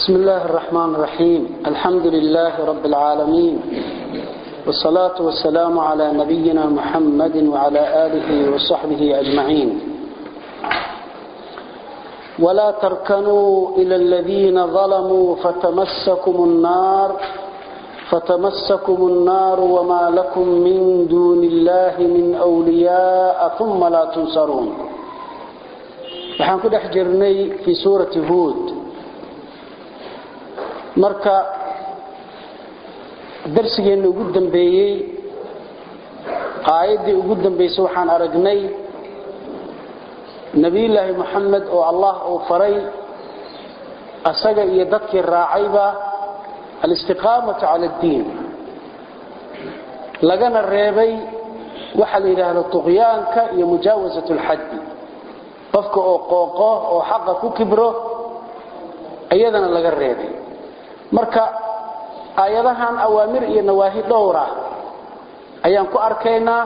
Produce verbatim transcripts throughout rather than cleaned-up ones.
بسم الله الرحمن الرحيم. الحمد لله رب العالمين، والصلاة والسلام على نبينا محمد وعلى آله وصحبه أجمعين. ولا تركنوا إلى الذين ظلموا فتمسكم النار فتمسكم النار وما لكم من دون الله من أولياء ثم لا تنصرون. waxaan ku dhex jirnay fi suurati Hud. marka darsigeena ugu dambeeyay aayadii ugu dambeysay waxaan aragnay nabi ilaahi Muhammad oo Allah oo faray asaga iyo dadkii raacayba al-istiqaamatu ala ad-diin lagana reebay waxa la yiraahdo tuqyaanka iyo mujaawazatu al-hadd qofka oo qooqo oo xaqa ku kibro ayadana laga reebay. marka aayadahan awaamir iyo nawaahi dhowra ayaan ku arkaynaa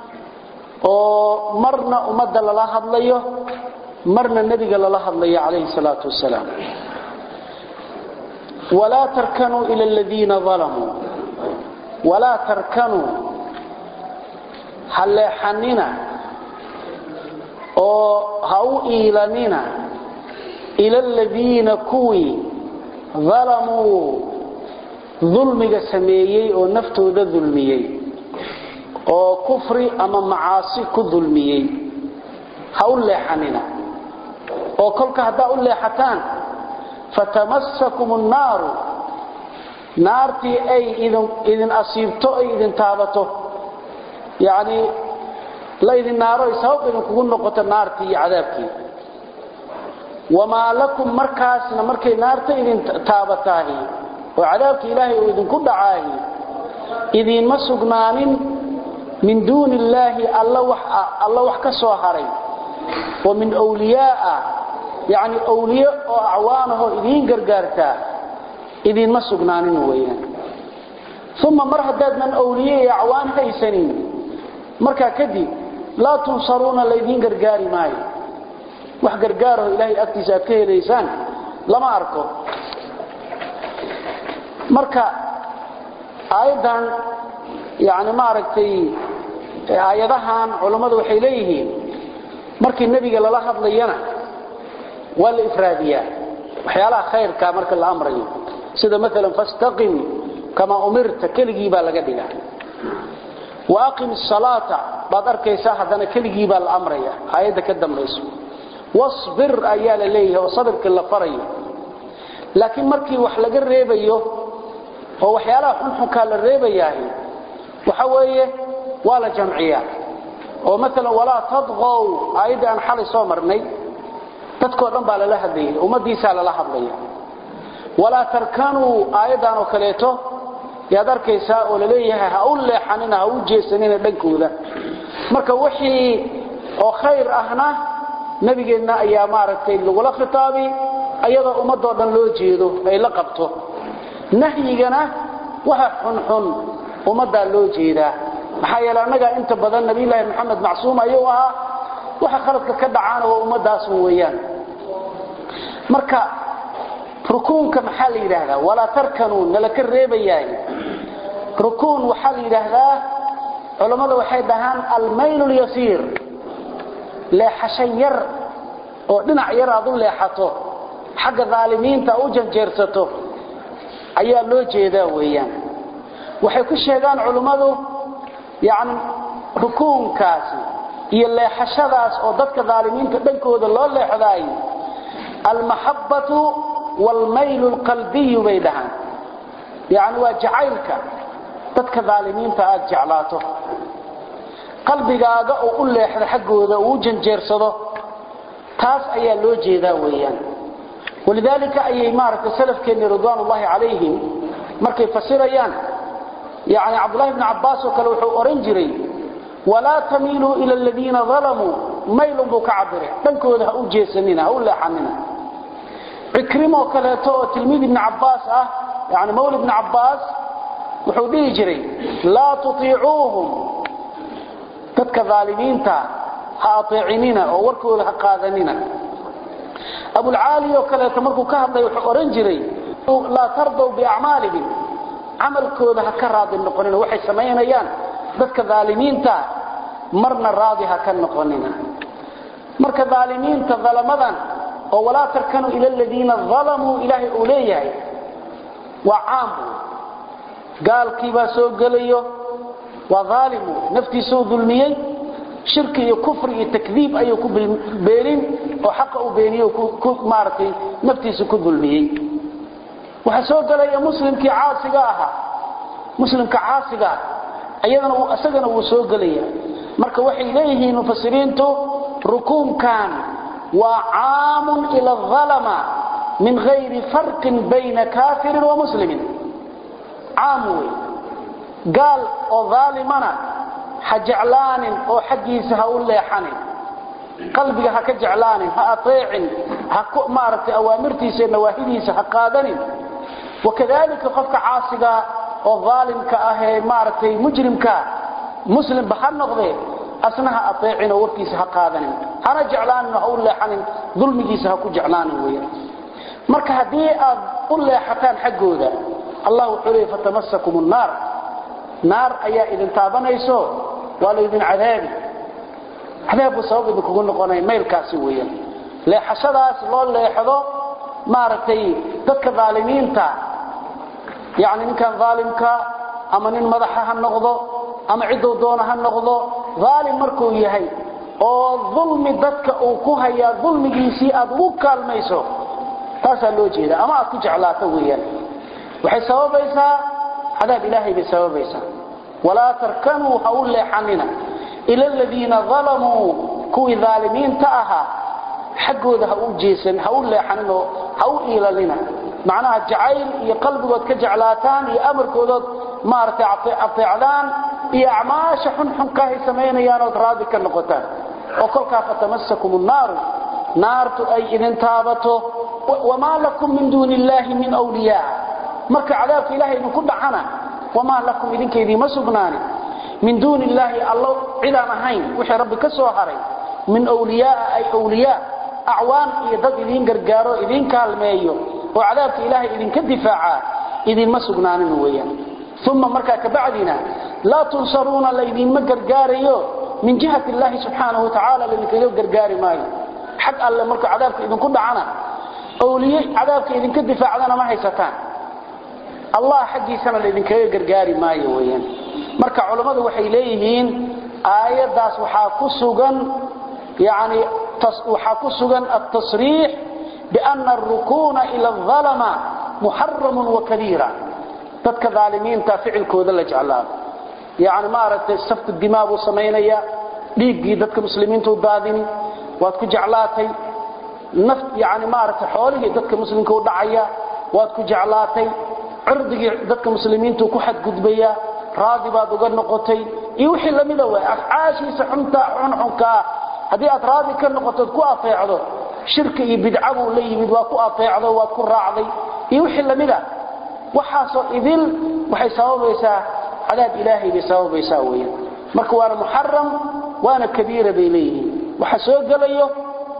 oo marna umada lala hadlayo marna nabiga lala hadlayo kaleey salaatu wasalaam. wala tarkanu ila alladheena zalamu wala tarkanu halahanina oo haw ilanina ila alladheena kuwi ظلموا ظلمiga sameeyay oo naftooda dulmiyay oo kufri ama macaasi ku dulmiyay hawl leexanina oo kolka hada u leexataan fatamassakum an-nar naarti ay idin idin asiibto ay idin taabato yaani la idin naaro sabab idin kugu noqoto naarti iyo cadaabkii. وما لكم مركاسنا مركي نارتا إذن تابتاهي وعذابك إلهي وإذن كدعاهي إذن مسقنان من دون الله الله وحكسوا هري ومن أولياء يعني أولياء وأعوانه إذن قرقارتا إذن مسقنان ويان ثم مرهداد من أولياء أعوان هيسنين مركا كدي لا تنصرون الذين قرقاري ماي wax gargaar oo ilaahay agtiisa aad ka heleysaan lama arko. marka aayadan yaani ma aragtay aayadahan culimadu waxay leeyihiin markii nabiga lala hadlayana wal ifraadiya waxyaalaha khayrka marka la amrayo sida mesela fastaqim kama umirta kaligi baa laga dhigaa wa aqim as-salata baad arkaysaa hadana kaligi baa la amraya aayada ka dambayso واصبر ايال ليه وصبرك لا فريو لكن markii wax laga reebayo oo waxyaalaha xun ka la reebayahay waxa weeye wala jamciya oo mesela wala tadghaw aydan xal soo marnay dadko dhan baa la hadlayay umadiisa la hadlayay wala tarkanu aydan oo kaleeto yaad arkaysaa oo la leeyahay ha u leexanina ha u jeesanina dhankooda. marka wixii oo khayr ahna nabigeena ayaa maaragtay lagu la khitaabi ayada ummadoo dhan loo jeedo ay la qabto nahyigana waxa xun xun ummadda loo jeedaa maxaa yeelay anaga inta badan nabi ilaahi maxamed macsuum ayuu ahaa waxa khaladka ka dhacaan oo ummadaas weeyaan. marka rukuunka maxaa la yiraahdaa wala tarkanu nalaka reebayay rukuun waxa la yiraahdaa culimadu waxay dhahaan al-mayl al-yasir لا حشير oo dhinac yar aad u leexato xagga dhaalimiinta u janjeersato ayaa loo jeedaa weeyaan. waxay ku sheegaan culimadu yaani rukuunkaas iyo leexashadaas oo dadka dhaalimiinta dhankooda loo leexday al-mahabbatu wal-mayl al-qalbi baydahan yaani waa jacaylka dadka dhaalimiinta aad jeclaato qalbigaaga oo u leexda xaqooda oo janjeersado taas ayaa loo jeedaa weeyaan. walidaalika ayay maarka salafkeena ridwaanullaahi calayhim markay fasirayaan yaani Abdullah ibn Abbas oo kale wuxuu oran jiray wala tamilu ila alladheena zalamu maylun bukabira dhankooda ha u jeesanina ha u leexanina. ikrimo kale oo tilmiid ibn Abbas ah yaani mawlid ibn Abbas wuxuu dhigi jiray la tuti'uuhum dadka dhaalimiinta ha ateecinina oo warkooda ha qaadanina. Abu al-Ali oo kale markuu ka hadlay wuxuu oran jiray لا ترضوا بأعمالهم عمل كودا هكراد النقرين وحي سمينيان ذاتك ظالمين تا مرنا راضي هكا النقرين مرك ظالمين تا ظلمضا ولا تركنوا إلى الذين ظلموا إلهي أوليه وعاموا قال كيبا سوء قليو وظالموا نفتي سوء ظلميين شرك وكفر وتكذيب أي بينين وحق بيني ومارتي نفتي سوء ظلميين وحسوء قليو مسلم كي عاصقاها مسلم كعاصقاها أيضا أسقنا وسوء قليو مرك وحي إليه مفسرينته ركوم كان وعام إلى الظلمة من غير فرق بين كافر ومسلم عاموي قال وظالمنا حجعلان أو حقيس هؤلاء ليحنين قلبك هكجعلان هأطيع هكؤمارة أوامرتي سنواهدي سحقادني وكذلك قفك عاصقا وظالم كأهي مارتي مجرم كا مسلم بحر نقضي أسنها أطيعين ووركيس هقادني أنا جعلان هؤلاء ليحنين ظلمي سهكو جعلان ويا marka hadii aad u leexataan xaqooda Allah wuxuu fatamasakum an-nar nar ayaa idin taabanayso wala idin cadaabi cadaabu sabab ku noqonay meelkaasi weeyaan leexashadaas loo leexdo maartay dadka zaalimiinta yaani ninkan zaalimka ama nin madaxa ha noqdo ama cido doona ha noqdo zaalim markuu yahay oo dhulmi dadka uu ku haya dhulmigiisi aad u kaalmayso تاسا لو جيدا اما اكو جعلاته ويان waxay sababaysaa cadaab ilaahay bi sababaysaa wala tarkanu hawl leexanina ila alladina zalamu kuwi zalimin taaha xaqooda ha u jeesan hawl leexanino haw ilalina macnaha jacayl iyo qalbigood ka jaclaataan iyo amarkooda maartay ateecdaan iyo acmaasha xun xun ka hay sameeyaan oo raadi ka noqotaan oo kolka fatamasakum an-nar naartu ay idin taabato وما لكم من دون الله من أولياء مرك عذاب إلهي إذن كل عنا وما لكم إذن كيدي ما سبناني من دون الله الله علا مهين وحي ربك سوهري من أولياء أي أولياء أعوان إذن إذن قرقارو إذن كالميو وعذاب إلهي إذن كالدفاعا إذن ما سبناني نويا ثم مركا كبعدنا لا تنصرون لإذن ما قرقاريو من جهة الله سبحانه وتعالى لإذن كيدو قرقاري ماي حق الله مركا عذاب إذن كل عنا أولياء عذابك إذن كدفاع عنا ما هيستان الله حقي سنة إذن كي قرقاري ما يوين مركع علماء وحي إليهين آيات داس وحاكسوغا يعني وحاكسوغا التصريح بأن الركون إلى الظلمة محرم وكبيرة تدك ظالمين تافعل كوذا لجعلها يعني ما أردت سفك الدماء وصمينيا ليقي تدك مسلمين تودادين واتك جعلاتي نفط يعني مارت حوله dadka muslimka u dhacaya waad ku jeclaatay cirdiga dadka muslimiintu ku xad gudbaya raadi baad uga noqotay iyo wixii lamida way afcaashiisa xunta xunxunka hadii aad raadi ka noqoto ku afeecdo shirki iyo bidca uu leeyimid waa ku afeecdo waad ku raacday iyo wixii lamida waxa soo idil waxay sababaysaa cadaab ilaahi bi sababaysaa weeyaan marka waa muharram waana kabiira beelayhi waxa soo galayo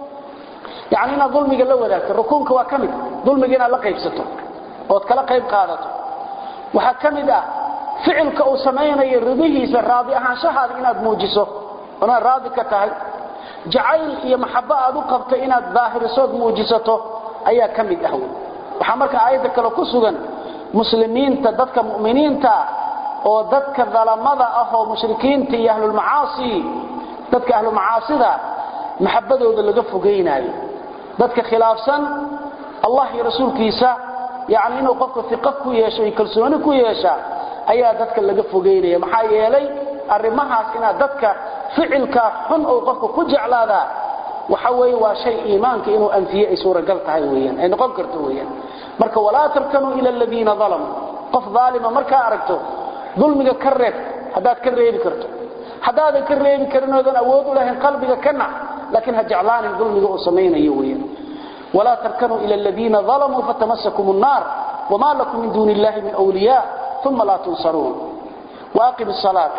يعني إن ظلمك اللي وذاك الركونك وكمد ظلمك إن الله قيبسته وتكلا قيب قادته وحكمد فعلك أو سمين يرضيه سراضي أهان شهر إن موجسه أنا راضي كتاهي جعيل يا محبة أدو قبط إن الظاهر صوت موجسته أي كمد أهو وحمرك آياتك لو كسوغا مسلمين تددك مؤمنين تا وددك ظلمضة أهو مشركين تي أهل المعاصي ددك أهل المعاصي دا محبته ذا اللي قفوا قيناي dadka khilaafsan Allah iyo rasuulkiisa yaani inuu qofku fiqh ku yeesho kalsooni ku yeesha ayaa dadka laga fogeeyay maxaa yeelay arimahaas ina dadka ficilka xun oo qofku ku jeclaada waxa weey waa shay iimaanka inuu anfiye ay suura gal tahay weeyaan ay noqon karto weeyaan marka wala tarkanu ila alladina zalamu qof zaalima marka aragto dulmiga ka reeb hadaad ka reebi karto hadaad ka reebi karnoodan awood u lahayn qalbiga kana لكنها جعلان الظلم وسمين يوين ولا تركنوا إلى الذين ظلموا فتمسكم النار وما لكم من دون الله من أولياء ثم لا تنصرون وأقم الصلاة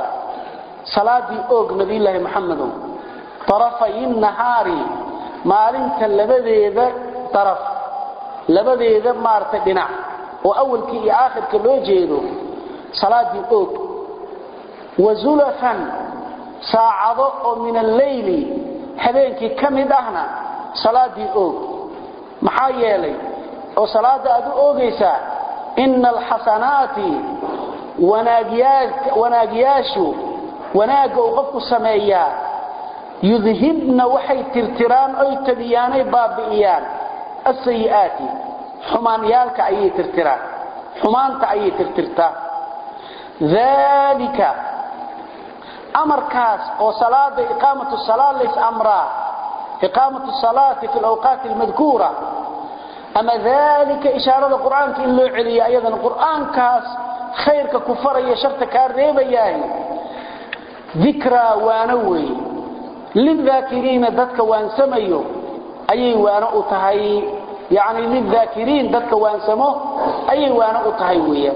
صلاة أوق نبي الله محمد طرفي النهار ما لنك لبذيذ طرف لبذيذ مارت بناء وأول كي آخر كلو جيدو صلاة أوك وزلفا ساعة من الليل حبينك كم دهنا صلاة أوك محايا لي وصلاة أدو أوغيسا إن الحسنات وناقياشو وناقو غفو السمايا يذهبن وحي ترتران أي تبياني بابئيان السيئات حمان يالك أي ترتران حمان تأي ترترتا ذلك أمر كاس وصلاة إقامة الصلاة ليس أمرا إقامة الصلاة في الأوقات المذكورة أما ذلك إشارة القرآن كإنه عليا أيضا القرآن كاس خيرك كفر يشرتك الريب إياه ذكرى وانوي للذاكرين ذاتك وانسميو أي وانو تهي يعني للذاكرين ذاتك وانسمو أي وانو تهيوية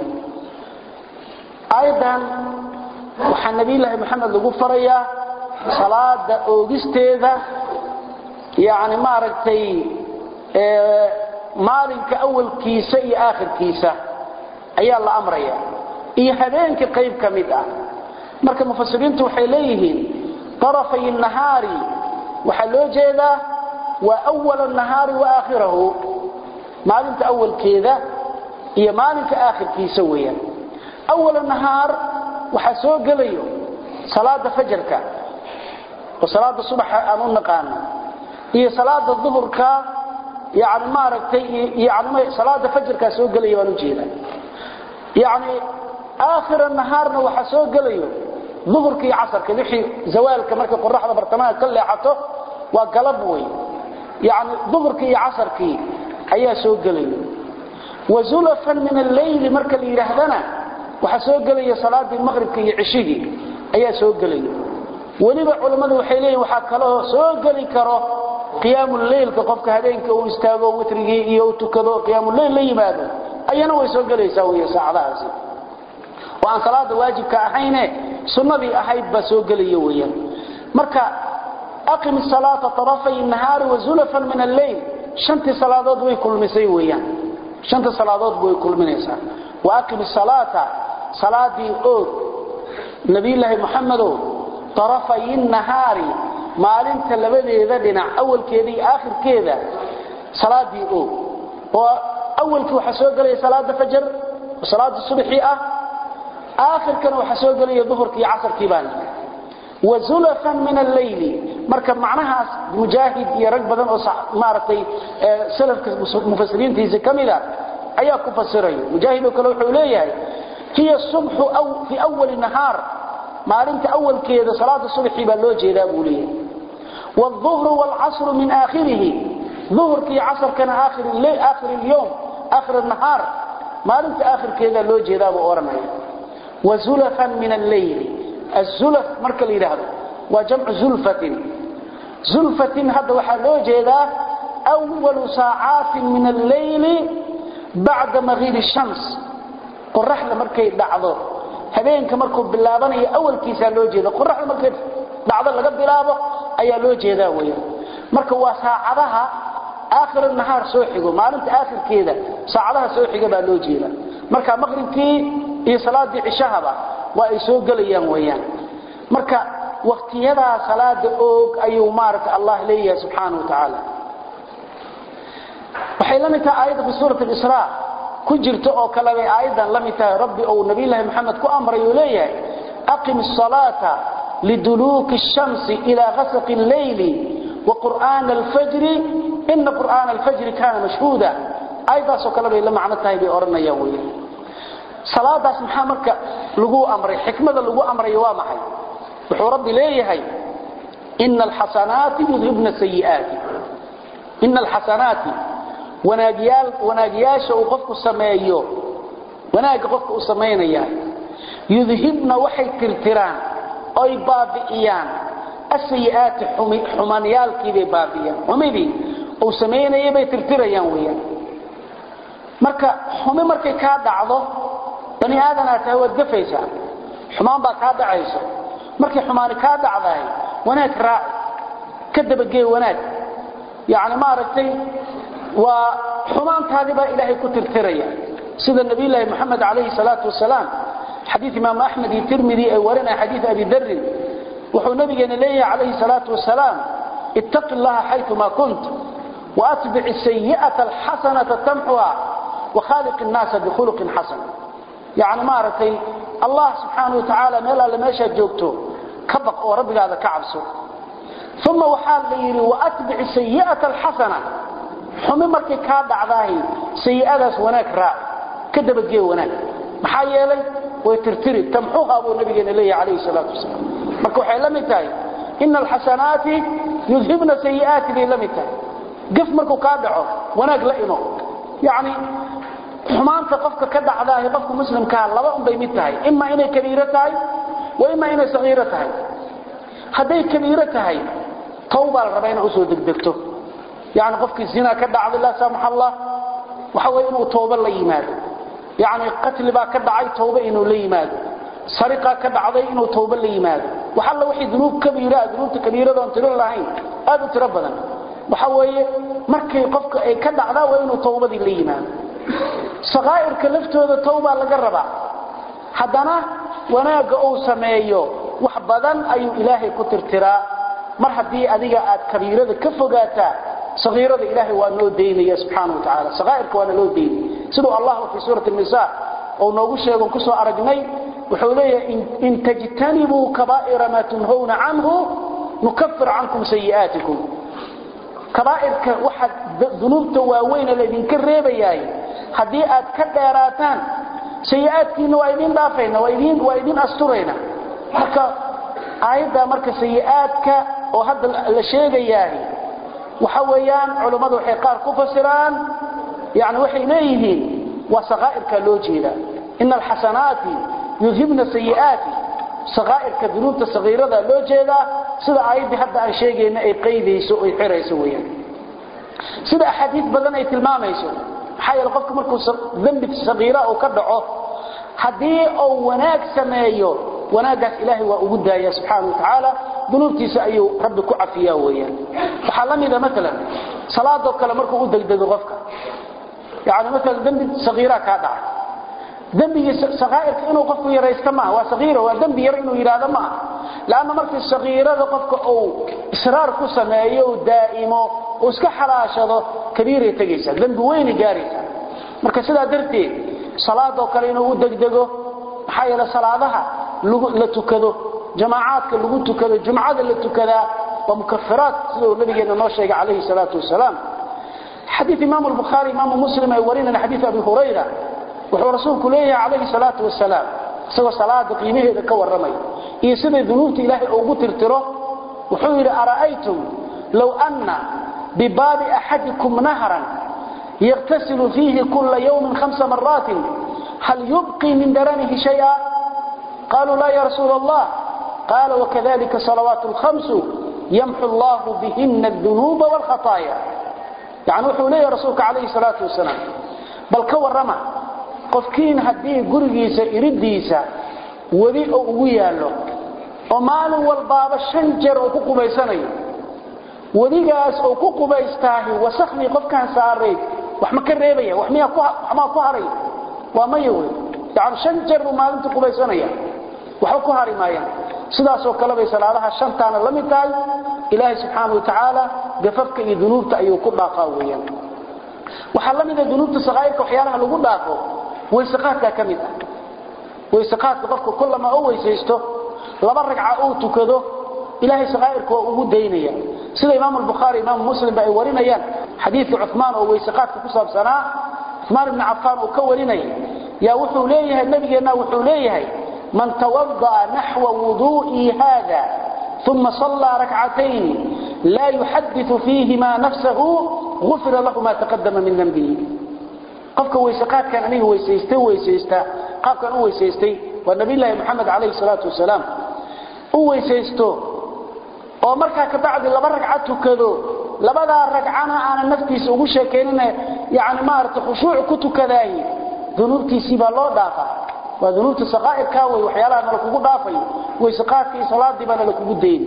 أيضا وحن نبي الله محمد لقوا فريا صلاة أوغستيذا يعني ما رأيتي اه مالك أول كيسة إي آخر كيسة أي الله أمريا إي هذينك قيب كمدة مركب مفسرين توحيليه طرفي النهار وحلو جيدا وأول النهار وآخره مالك أول كيذا إي مالك آخر كيسويا أول النهار وحسوق ليه صلاة فجرك وصلاة الصبح أمون نقانا هي صلاة الظهر كا يعني ما ركتي يعني صلاة فجرك سوق ليه ونجينا يعني آخر النهار وحسوق ليه ظهرك عصرك لحي زوالك مركب قرحة برطمان كل حطه وقلبوي يعني ظهرك عصرك أي سوق ليه وزلفا من الليل مركب يرهدنا وحسوق لي صلاة المغرب كي عشيه أي سوق لي ولما علماء وحيلين وحكله سوق لي كره قيام الليل كقفك هذينك ويستاغوا وترجي يوتكذو قيام الليل لي ماذا أي أنا ويسوق لي يسوي ساعة هذه وعن صلاة واجب كأحينه سنة أحيب بسوق لي ويا مركا أقم الصلاة طرفي النهار وزلفا من الليل شنت صلاة ضوي كل مسيويا شنت صلاة ضوي كل منيسا وأقم الصلاة صلاة أوك نبي الله محمد طرفي النهار مالنت لبدي ذدنا أول كذي آخر كذا صلاة أوك وأول كو حسوق لي صلاة فجر وصلاة الصبح آخر كانوا حسوق لي ظهر كي عصر كيبان وزلفا من الليل مركب معناها مجاهد يرق بدن مارتي سلف مفسرين تيزي كاملة أياكو فسرين مجاهد وكالوحو إليه هي الصبح أو في أول النهار ما علمت أول كذا صلاة الصبح بلوجه ذابوا ليه والظهر والعصر من آخره ظهر كي عصر كان آخر الليل آخر اليوم آخر النهار ما علمت آخر كذا لوجه ذابوا أورمي وزلفا من الليل الزلف مركل إله وجمع زلفة زلفة هذا وحلوجه ذا أول ساعات من الليل بعد مغيب الشمس قرحنا markay dhacdo habeenka markuu bilaabanay awalkiisa loo jeedo qorraxda markay dhacdo laga bilaabo ayaa loo jeedaa weeyo marka waa saacadaha aakhir nahaar soo xigo maalinta aakhirkeeda saacadaha soo xiga baa loo jeedaa marka maqribkii iyo salaadii cishahaba waa ay soo galayaan weeyaan marka waqtiyada salaada oog ayuu maarka Allah leeyahay subhanahu wa ta'ala waxay la mid tahay aayada fi suurat al-Isra كجرت أو كلام أيضا لم يتها ربي أو نبي الله محمد كأمر يليه أقم الصلاة لدلوك الشمس إلى غسق الليل وقرآن الفجر إن قرآن الفجر كان مشهودا أيضا سو كلام لما عنتها بأورنا يومي صلاة اسمها مركة لقوا أمري حكمة لقوا أمري يوامحي وحو ربي ليه إن الحسنات يذهبن السيئات إن الحسنات وناجيال وناجياشا وقفك السمايو وناجي قفك السماينيا يذهبن وحي ترتران أي بابئيان السيئات حمانيال كيبي بابئيان وميبي أو سماينيا بي ترتريان ويا مركا حمي مركا كاد عضو بني آدم أتهوى الدفيسا حمان با كاد عيسا مركا حماني كاد عضاي وناك راعي كدب الجي وناك يعني ما ركتي وحمان هذه با إلهي كتر تريا سيد النبي الله محمد عليه الصلاة والسلام حديث إمام أحمد الترمذي ورنا حديث أبي ذر وحو نبينا ليه عليه الصلاة والسلام اتق الله حيثما كنت وأتبع السيئة الحسنة تمحها وخالق الناس بخلق حسن يعني ما رتي الله سبحانه وتعالى ميلا لما يشجوكته كبق وربك هذا كعبسه ثم وحال ليري وأتبع السيئة الحسنة حمي مركي كاد عضاهي سيئة وناك راء كده بتجيه وناك محايا لي ويترتري تمحوها أبو النبي إليه عليه الصلاة والسلام مركو حيلمتاي إن الحسنات يذهبن سيئات ليلمتاي قف مركو كادعه وناك لئنه يعني xumaanta qofka ka dhacdaa qofka muslimka laba un bay mid tahay imma inay kabiira tahay wa imma inay sagiira tahay haday kabiira tahay tawba rabayna u soo degdegto yaani qofkii zina ka dhacday la samax Allah waxa way inuu tawba la yimaado yaani qatl ba ka dhacay tawba inuu la yimaado sariqa ka dhacday inuu tawba la yimaado waxa la wixii dunuub kabiira dunuubta kabiirada aan tiro lahayn aad u tiro badan waxa weeye markii qofka ay ka dhacdaa waa inuu tawbadii la yimaado صغائر كلفتوده توبه laga raba hadana wanaaga uu sameeyo wax badan ayuu ilaahay ku tirtiraa mar hadii adiga aad kabiirada ka fogaata sagiirada ilaahay waa noo deynaya subhanahu wa ta'ala صغائرka waa loo deeyay sidoo Allah fi suurat an-nisaa oo noogu sheego ku soo aragnay wuxuu leeyahay in tajtanibu kaba'ira ma tunhuna anhu nukaffir ankum sayi'atikum kaba'irka waxa dunuubta waaweyn la idin ka reebayay hadii aad ka dheeraataan sayi'aadkiina waa idin dhaafayna waa idin waa idin asturayna marka aayada marka sayi'aadka oo hadda la sheegayaa waxa weeyaan culimadu waxay qaar ku fasiraan yaani waxay leeyihiin waa sagaa'irka loo jeeda in alxasanaati yuzhibna sayi'aati sagaa'irka dunuubta sagiirada loo jeeda sida aayadii hadda aan sheegayna ay qeydayso oo xirayso weeyaan sida ahadiith badan ay tilmaamayso حيال قفك مركو ذنب صغيرة أو كدعه هدي أو وناك سمايو وناقات إلهي وأبدا يا سبحانه وتعالى ذنوبتي سأيو ربك عفيا ويا فحلم إذا مثلا صلاة وكلا مركو قدك دقو غفك يعني مثلا ذنب صغيرة كادع ذنب صغير إنه قفك يريستمع وصغيرة وذنب يرينه يراد معه لأن مركو الصغيرة قفك أو إصرار كسمايو دائمو واسك حراشده كبير يتجيسا ذنب وين جاريسا marka sida darteed salaado kale inuu degdego xayala salaadaha la tukado jamaacadka lagu tukado jumcada la tukada wa mukaffarat sida nabigeena noo sheegay kaleey salaatu wasalaam hadith imam al-bukhari imam muslim ay warina hadith abi hurayra wuxuu rasuulku leeyahay kaleey salaatu wasalaam sida salaada qiimaheeda ka waramay iyo sida dunuubta ilaahay ugu tirtiro wuxuu yiri araaytum law anna بباب أحدكم نهرا يغتسل فيه كل يوم خمس مرات هل يبقي من درنه شيئا قالوا لا يا رسول الله قال وكذلك صلوات الخمس يمحو الله بهن الذنوب والخطايا يعني وحو لي رسولك عليه الصلاة والسلام بل كورما قفكين هديه قرقيسة إرديسة وذي أغويا له ومال والباب الشنجر وكوكو بيسانيه wadigaas oo ku qubaystaahi wasakhni qofkan saaray wax ma ka reebaya wax miya ku ma ku haray waa mayo taan shan jeer maalinta qubaysanaya wax ku hari maayaan sidaas oo kale bay salaadaha shantaana la mid tahay ilaahay subhanahu wa ta'ala gafafka iyo dunuubta ayuu ku dhaaqaa weeyaan waxa la mid ah dunuubta sagaayirka waxyaalaha lagu dhaaqo way saqaadka kamid ah way saqaadka qofka kullama oo weysaysto laba ragca oo tukado ilaahay sagaayirka ugu deynaya sida imam al-bukhari imam muslim bay warinayaan hadith uthman oo weysaqaadka ku saabsanaa uthman ibn affan oo ka warinay ya wuxuu leeyahay nabigeena wuxuu leeyahay man tawadda nahwa wudu'i hada thumma salla rak'atayn la yuhaddithu fihima nafsuhu ghufira lahu ma taqaddama min dhanbihi qofka weysaqaadkan aniga weysaystay weysaysta qaabkan uu weysaystay wa nabiyullaahi muhammad alayhi salatu wasalaam uu weysaysto oo marka ka bacdi laba ragcad tukado labada ragcana aan naftiisa ugu sheekeynina yaani ma arto khushuuc ku tukadaay dunuubtiisi baa loo dhaafaa waa dunuubta saqaa'irka way waxyaalaha la kugu dhaafay way saqaadkii salaadii baa la kugu deeyay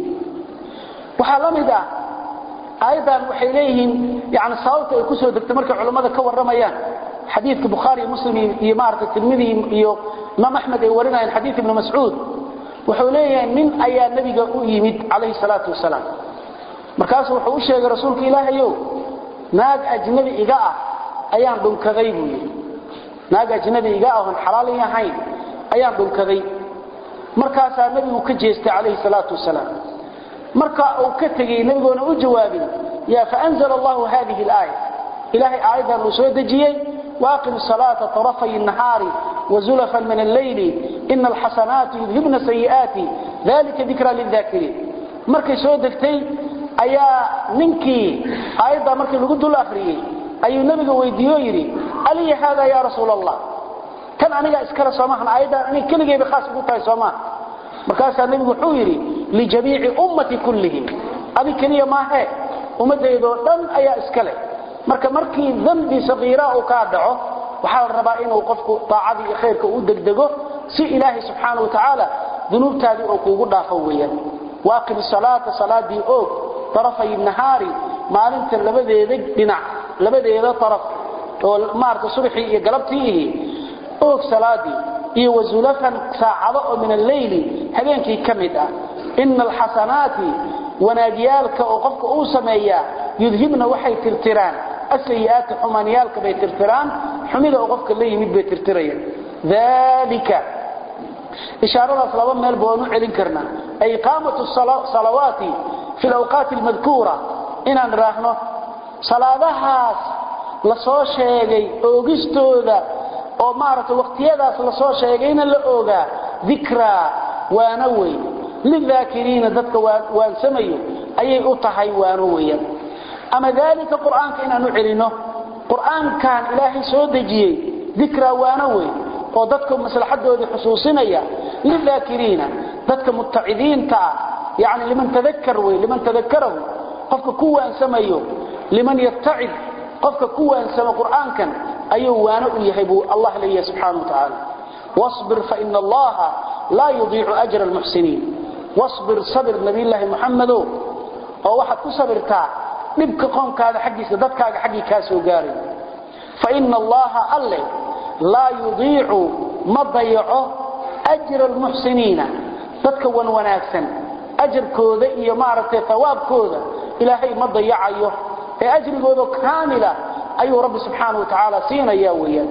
waxa la mid ah aydan waxay leeyihiin yaani sababta ay ku soo degtay marka culimada ka waramayaan حديث البخاري ومسلم يمارك الترمذي يو امام احمد ورنا حديث ابن مسعود وحوليه من ايا النبي يمد عليه الصلاه والسلام markaas wuxuu u sheegay rasuulka ilaahayow naag ajnabi iga ah ayaan dhunkaday buu naag ajnabi iga ah oo xalaal yahay ayaan dhunkaday markaas nabigu ka jeestay calayhi salaatu wasalaam marka uu ka tagay nabigoona u jawaabin ya fa anzala Allah hadhihi al-ayah ilahi aayadan uu soo dajiyay waaqim salata tarafay an-nahari wa zulfan min al-layli inna al-hasanati yudhibna sayyiati dhalika dhikra lil-dhakirin markay soo degtay ayaa ninkii aayada markii lagu dul akhriyay ayuu nabiga weydiiyay yiri ali hada ya rasuulallah kan aniga iskala soomahan aayada ani kaligeeba khaas ugu tahay soomaa markaas nabigu wuxuu yiri li jami'i ummati kullihim abi kaliya ma he ummadaydo dhan ayaa iskale marka markii dambi sagiira oo ka dhaco waxa la rabaa inuu qofku taacadi iyo khayrka u degdego si ilaahi subhanahu wa ta'ala dunuubtaadi oo kuugu dhaafo weeyaan waaqim salata saladi oo طرفي النهار maalinta labadeeda dhinac labadeeda taraf oo maarta subaxi iyo galabtii oo salaadi iyo wazulafan saacado oo min al-layli habeenkii kamid ah innal hasanati wanaajiyalka oo qofka uu sameeyaa yudhibna waxay tirtiraan as-sayyi'at humaniyalka bay tirtiraan xumida oo qofka la yimid bay tirtirayaan dalika ishaaradaas laba meel boo nu celin karna ay qaamatu salawati في الأوقات المذكورة إن نراهنه صلاةها لصو شيغي اوغستودا او مارته وقتيداس لصو شيغينا لا اوغا ذكرى وانوي للذاكرين ذاتك وان سميو اي او تحي وانويا اما ذلك القران كان نعلنه قران كان الهي سو دجيي ذكرى وانوي oo dadku maslaxadooda xusuusinaya lilذاكرين dadka mutacidiin ta يعني لمن تذكر وي لمن تذكره قفك كوان سميو لمن يتعد قفك كوان سمى قرآن كان أيوه وانا يهبو الله لي سبحانه وتعالى واصبر فإن الله لا يضيع أجر المحسنين واصبر صبر نبي الله محمد وواحد كصبر تاع نبقى قوم كذا حقي سددك حقي كاسو قاري فإن الله ألي لا يضيع ما ضيعه أجر المحسنين تتكون وناكسا أجركوذا إيا مارتي ثوابكوذا إلهي ما ضيعيه أجركوذا كاملة أي رب سبحانه وتعالى سينا ياويا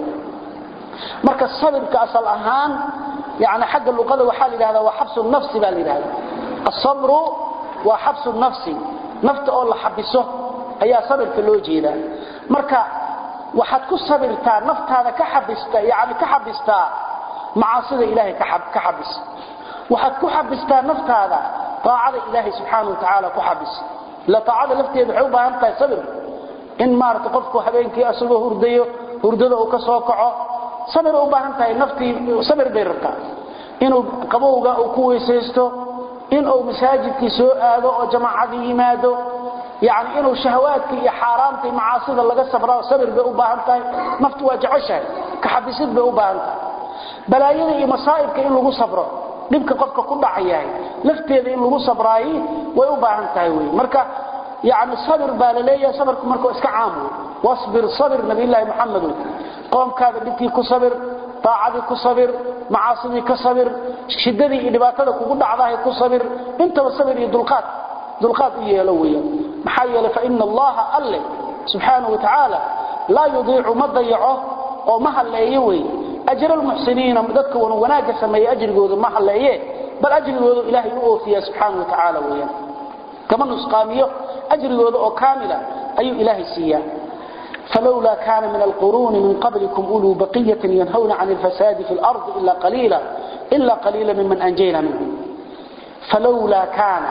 مركز الصبر كأصل أهان يعني حق اللغة وحال هذا وحبس النفس بالإله الصبر وحبس النفس نفت أولا حبسه أي صبر في الوجه ذا مركز وحدكو صبرتا نفت هذا كحبستا يعني كحبستا معاصي إلهي كحب كحبس وحدكو حبستا نفت هذا طاعة إلهي سبحانه وتعالى كحبس لا طاعة لفتي بحوبها أنت صبر إن مارت قفكو حبينك أسوه هرديه هردده وكسوكعه صبر أبها أنت نفتي صبر بيرك إنه قبوغا وكوي سيستو إنه مساجدك سوء هذا وجماعة يمادو يعني إنه شهواتك يا حرامتي معاصيد الله صبر صبر بأبها أنت نفت واجعشها كحبسيد بأبها أنت بلايين مصائبك إنه صبره dhibka qofka ku dhacayay lafteeda in lagu sabraay way u baahan tahay way marka yaani sabir baalaleeya sabarku markuu iska caamo wasbir sabir nabi ilaahi muhammad qoomkaada dhibkii ku sabir taacadi ku sabir macaasidi ka sabir shidadii iyo dhibaatada kugu dhacday ku sabir inta sabir iyo dulqaad dulqaad yeelo way maxaa yeelay fa inna allaha alla subhanahu wa ta'ala la yudii'u madayahu oo ma haleeyo way أجر المحسنين مددك وناك سمي أجر جود ما حليه بل أجر جود إلهي أوفيه سبحانه وتعالى وياه كما نسقاميه أجر جود أو كاملة أي إلهي سياه فلولا كان من القرون من قبلكم أولو بقية ينهون عن الفساد في الأرض إلا قليلا إلا قليلا ممن أنجينا منهم فلولا كان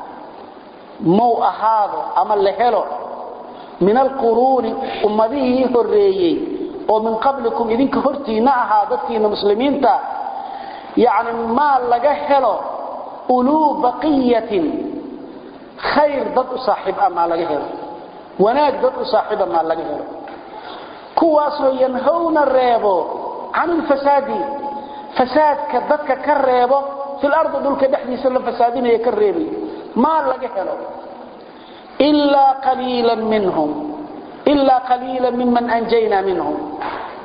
مو هذا أما اللهلو من القرون أمضيه هريي ومن قبلكم إذنك هرتينا هادتين المسلمين تا يعني ما لقهلو أولو بقية خير ضد صاحب أما لقهلو وناك ضد صاحب أما لقهلو كواسو ينهون الريبو عن الفساد فساد كذبك كالريبو في الأرض دولك دحدي سلم فسادين يكالريبي ما لقهلو إلا قليلا منهم إلا قليلا ممن أنجينا منهم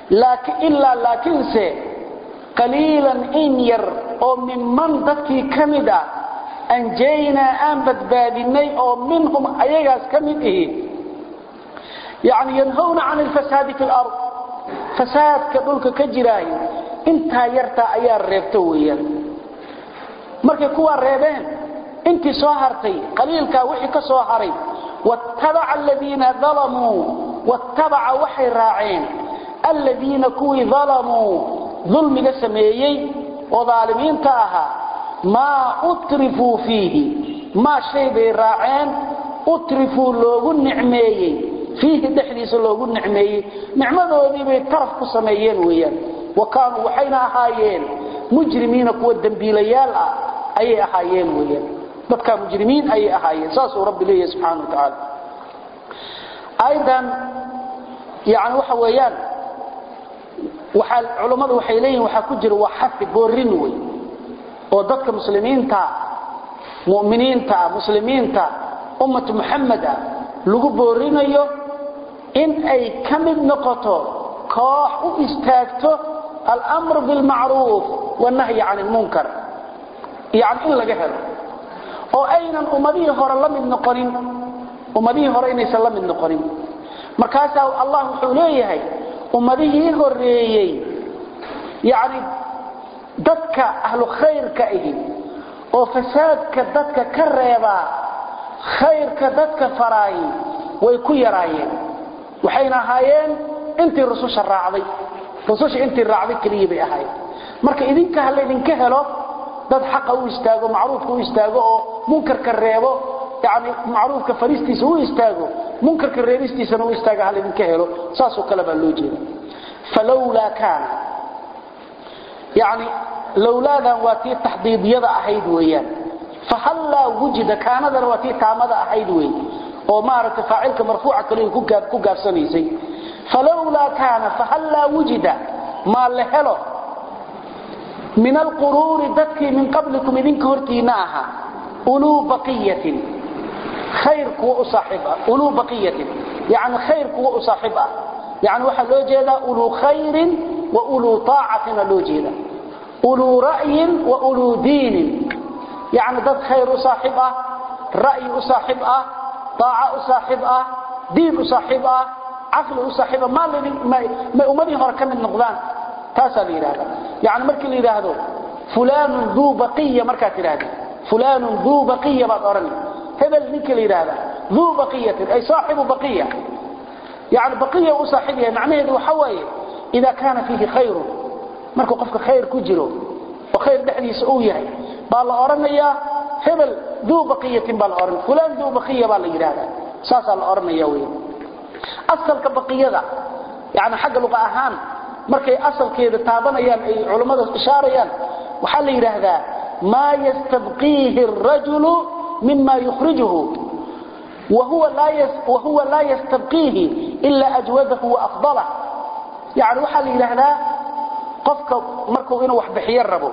laakiin illa laakiinse qaliilan in yar oo mimman dadkii kamida anjayna aan badbaadinay oo minhum ayagaas kamid ihi yani yanhawna 'an al-fasad fi al-ard fasaadka dhulka ka jiray inta yarta ayaa reebto weeyaan markay kuwa reebeen intii soo hartay qaliilka wixii ka soo haray wattaba'a alladheena zalamu wattaba'a waxay raaceen alladheena kuwi zalamu dhulmiga sameeyay oo dhaalimiinta aha ma utrifu fihi ma shay bay raaceen utrifu loogu nicmeeyay fihi dhaxdiisa loogu nicmeeyay nicmadoodii bay taraf ku sameeyeen weeyaan وكانوا وحينا أحايين مجرمين كوا الدنبيليال أي أحايين ويان بدك مجرمين أي أحايين ساسوا رب الله سبحانه وتعالى أيضا يعني وحويان وحال علماء وحيلين وحكجر وحث بورنوي وضدك مسلمين تا مؤمنين تا مسلمين تا أمة محمد لغو بورنيو إن أي كمد نقطه كاح استاكته الأمر بالمعروف والنهي عن المنكر يعني إلا جهل وأين أمديه هر الله من نقرين أمديه هر إني سلم من نقرين مركاسه الله حوليه أمديه هريه يعني ضدك أهل خير كأيه وفساد كضدك كريبا خير كضدك فراي ويكوي رايين وحين هايين انت الرسول الراعي رسوش انت الراعي كليه بي اهي marka idinka hal idinka helo dad xaq u istaago macruufka u istaago oo munkarka reebo yaani macruufka fariistiisa u istaago munkarka reebistiisa u istaago hal idinka helo saasoo kala baa loo jeedaa falawla kana yaani lawladan waati tahdidiyada ahayd weeyaan fahalla wujida kaanada waati taamada ahayd weey oo maarka faa'ilka marfuuca kaliya ku gaab ku gaabsanaysay فلولا كان فهلا وجد ما لهلو من القرور ذكي من قبلكم إذن كورتيناها أولو بقية خيرك وأصاحبها أولو بقية يعني خيرك وأصاحبها يعني واحد لو جيدا أولو خير وأولو طاعة لو جيدا أولو رأي وأولو دين يعني ذات خير أصاحبها رأي أصاحبها طاعة أصاحبها دين أصاحبها عقل وصاحبه ما الذي ما امدي هره كمن نقدان تاسا ليراده يعني markii la yiraahdo fulan ذو بقيه marka tiraahdo fulan ذو بقيه baad oran hebel ninka la yiraahdo ذو بقيه ay saaxibu baqiya يعني بقيه وصاحبها معناه waxa way ida kana fihi khayr marka qofka khayr ku jiro oo khayr dhaxdiisa uu yahay baa la oranaya hebel ذو بقيه baa la oran fulan ذو بقيه baa la yiraahdo saasa la oranaya weey أصل كبقية يعني حق لغة أهان مركي أصل كيدا تابنيان أي علماء إشاريان وحال يرهذا ما يستبقيه الرجل مما يخرجه وهو لا يس وهو لا يستبقيه إلا أجوده وأفضله يعني وحال يرهذا قفك مركو إنه وح بحيا الربو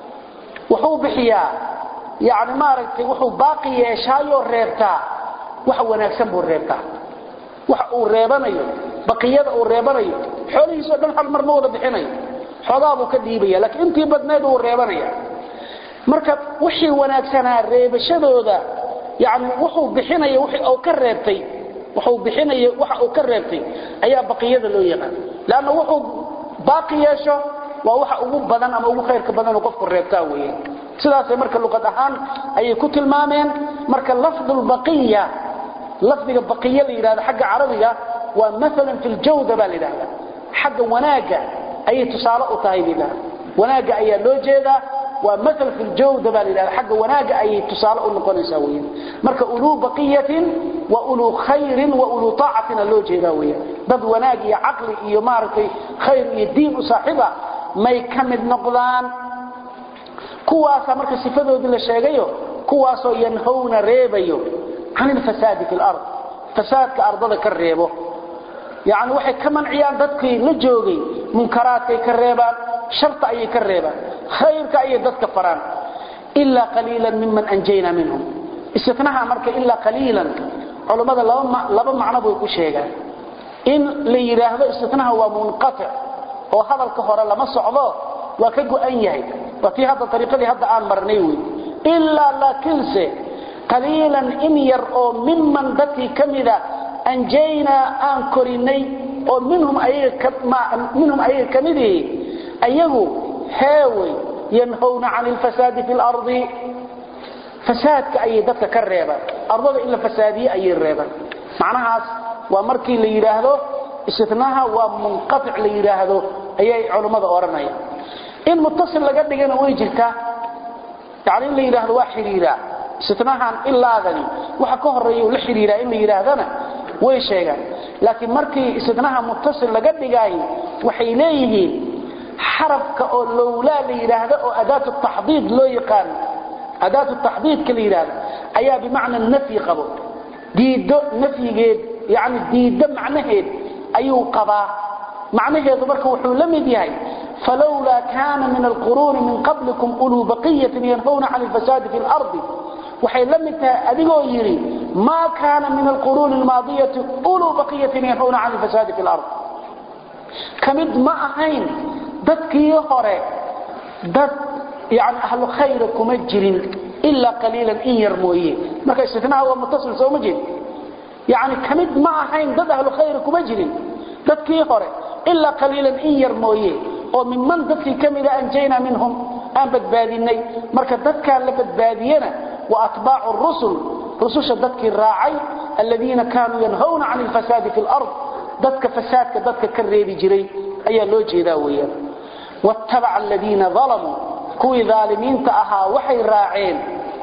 وحو بحيا يعني ما رأيتي وحو باقي شايو الريبتا وحو ناكسنبو الريبتا waxa uu reebanayo baqiyada uu reebanayo xoolihiisa dhan hal mar ma wada bixinayo xoolaadu ka diibaya laakiin intii badneed uu reebanaya marka wixii wanaagsanaa reebashadooda yaani wuxuu bixinayo wixii uu ka reebtay wuxuu bixinayo waxa uu ka reebtay ayaa baqiyada loo yaqaan laana wuxuu baaqiyeesho waa waxa ugu badan ama ugu khayrka badan oo qofku reebtaa weeyaan sidaas marka luqad ahaan ay ku tilmaameen marka lafdul baqiya لفظ بقية اللي يراد حق عربية ومثلا في الجودة بالإله حق وناقة أي تصالق طيب له وناقة أي لوجيدة ومثل في الجودة بالإله حق وناقة أي تصالق النقل يسوين مرك أولو بقية وأولو خير وأولو طاعة اللوجيدة ويا ضد وناقة عقل يمارك خير يدين صاحبه ما يكمل نقضان كواسا مرك صفته دل الشيء كواسا ينهون ريبيو عن الفساد في الأرض فساد كأرض كالريبه يعني واحد كمان عيال ضدك لجوغي منكرات كالريبان شرط أي كالريبان خير كأي ضدك فران إلا قليلا ممن أنجينا منهم استثناها مركة إلا قليلا علماء لبا معنى بيكو شيئا إن ليراه استثناها هو منقطع oo hadalka hore lama socdo waa ka go'an yahay watii hadda tariiqadii hadda aan marnay way illa lakinse qaliilan in yar oo mimman dadkii kamida anjayna aan korinay oo minhum ayaga minhum ayaga kamidii ayagu heeway yanhawna 'anil fasadi fil ardi fasaadka ay dadka ka reeba ardada illa fasaadiye ay reeba macnahaas waa markii la yiraahdo istithnaha waa munqati' la yiraahdo ayay culimada oranayaan in muttasil laga dhigana way jirtaa yaani la yiraahdo waa xiriira istithnahan illa adani waxa ka horeeyo la xiriira in la yiraahdana way sheegan laakiin markii istithnaha muttasil laga dhigay waxay leeyihiin xarafka oo lawla la yiraahdo oo adaatu tahdid loo yaqaan adaatu tahdid kala yiraahdo ayaa bi macna nafi qabo diido nafigeed yaani diido macnaheed ayuu qabaa macnaheedu marka wuxuu la mid yahay falawla kana min alqurun min qablikum ulu baqiyatin yanhawna 'anil fasadi fil ardi waxay la mid tahay adigoo yiri ma kana min alqurun almadiyati ulu baqiyatin yanhawna 'anil fasadi fil ardi kamid ma ahayn dadkii hore dad yaani ahlu khayr kuma jirin illa qalilan in yarmooye marka istithnaha waa muttasil soo ma jid yaani kamid ma ahayn dad ahlu khayr kuma jirin dadkii hore illa qalilan in yarmooye oo mimman dadkii kamida anjayna minhum aan badbaadinay marka dadka la badbaadiyana wa atba'u ar-rusul rususha dadkii raacay alladina kanu yanhawna 'anil fasadi fil ard dadka fasaadka dadka ka reebi jiray ayaa loo jeedaa weeyaan wattaba'a alladina zalamu kuwi zaalimiinta ahaa waxay raaceen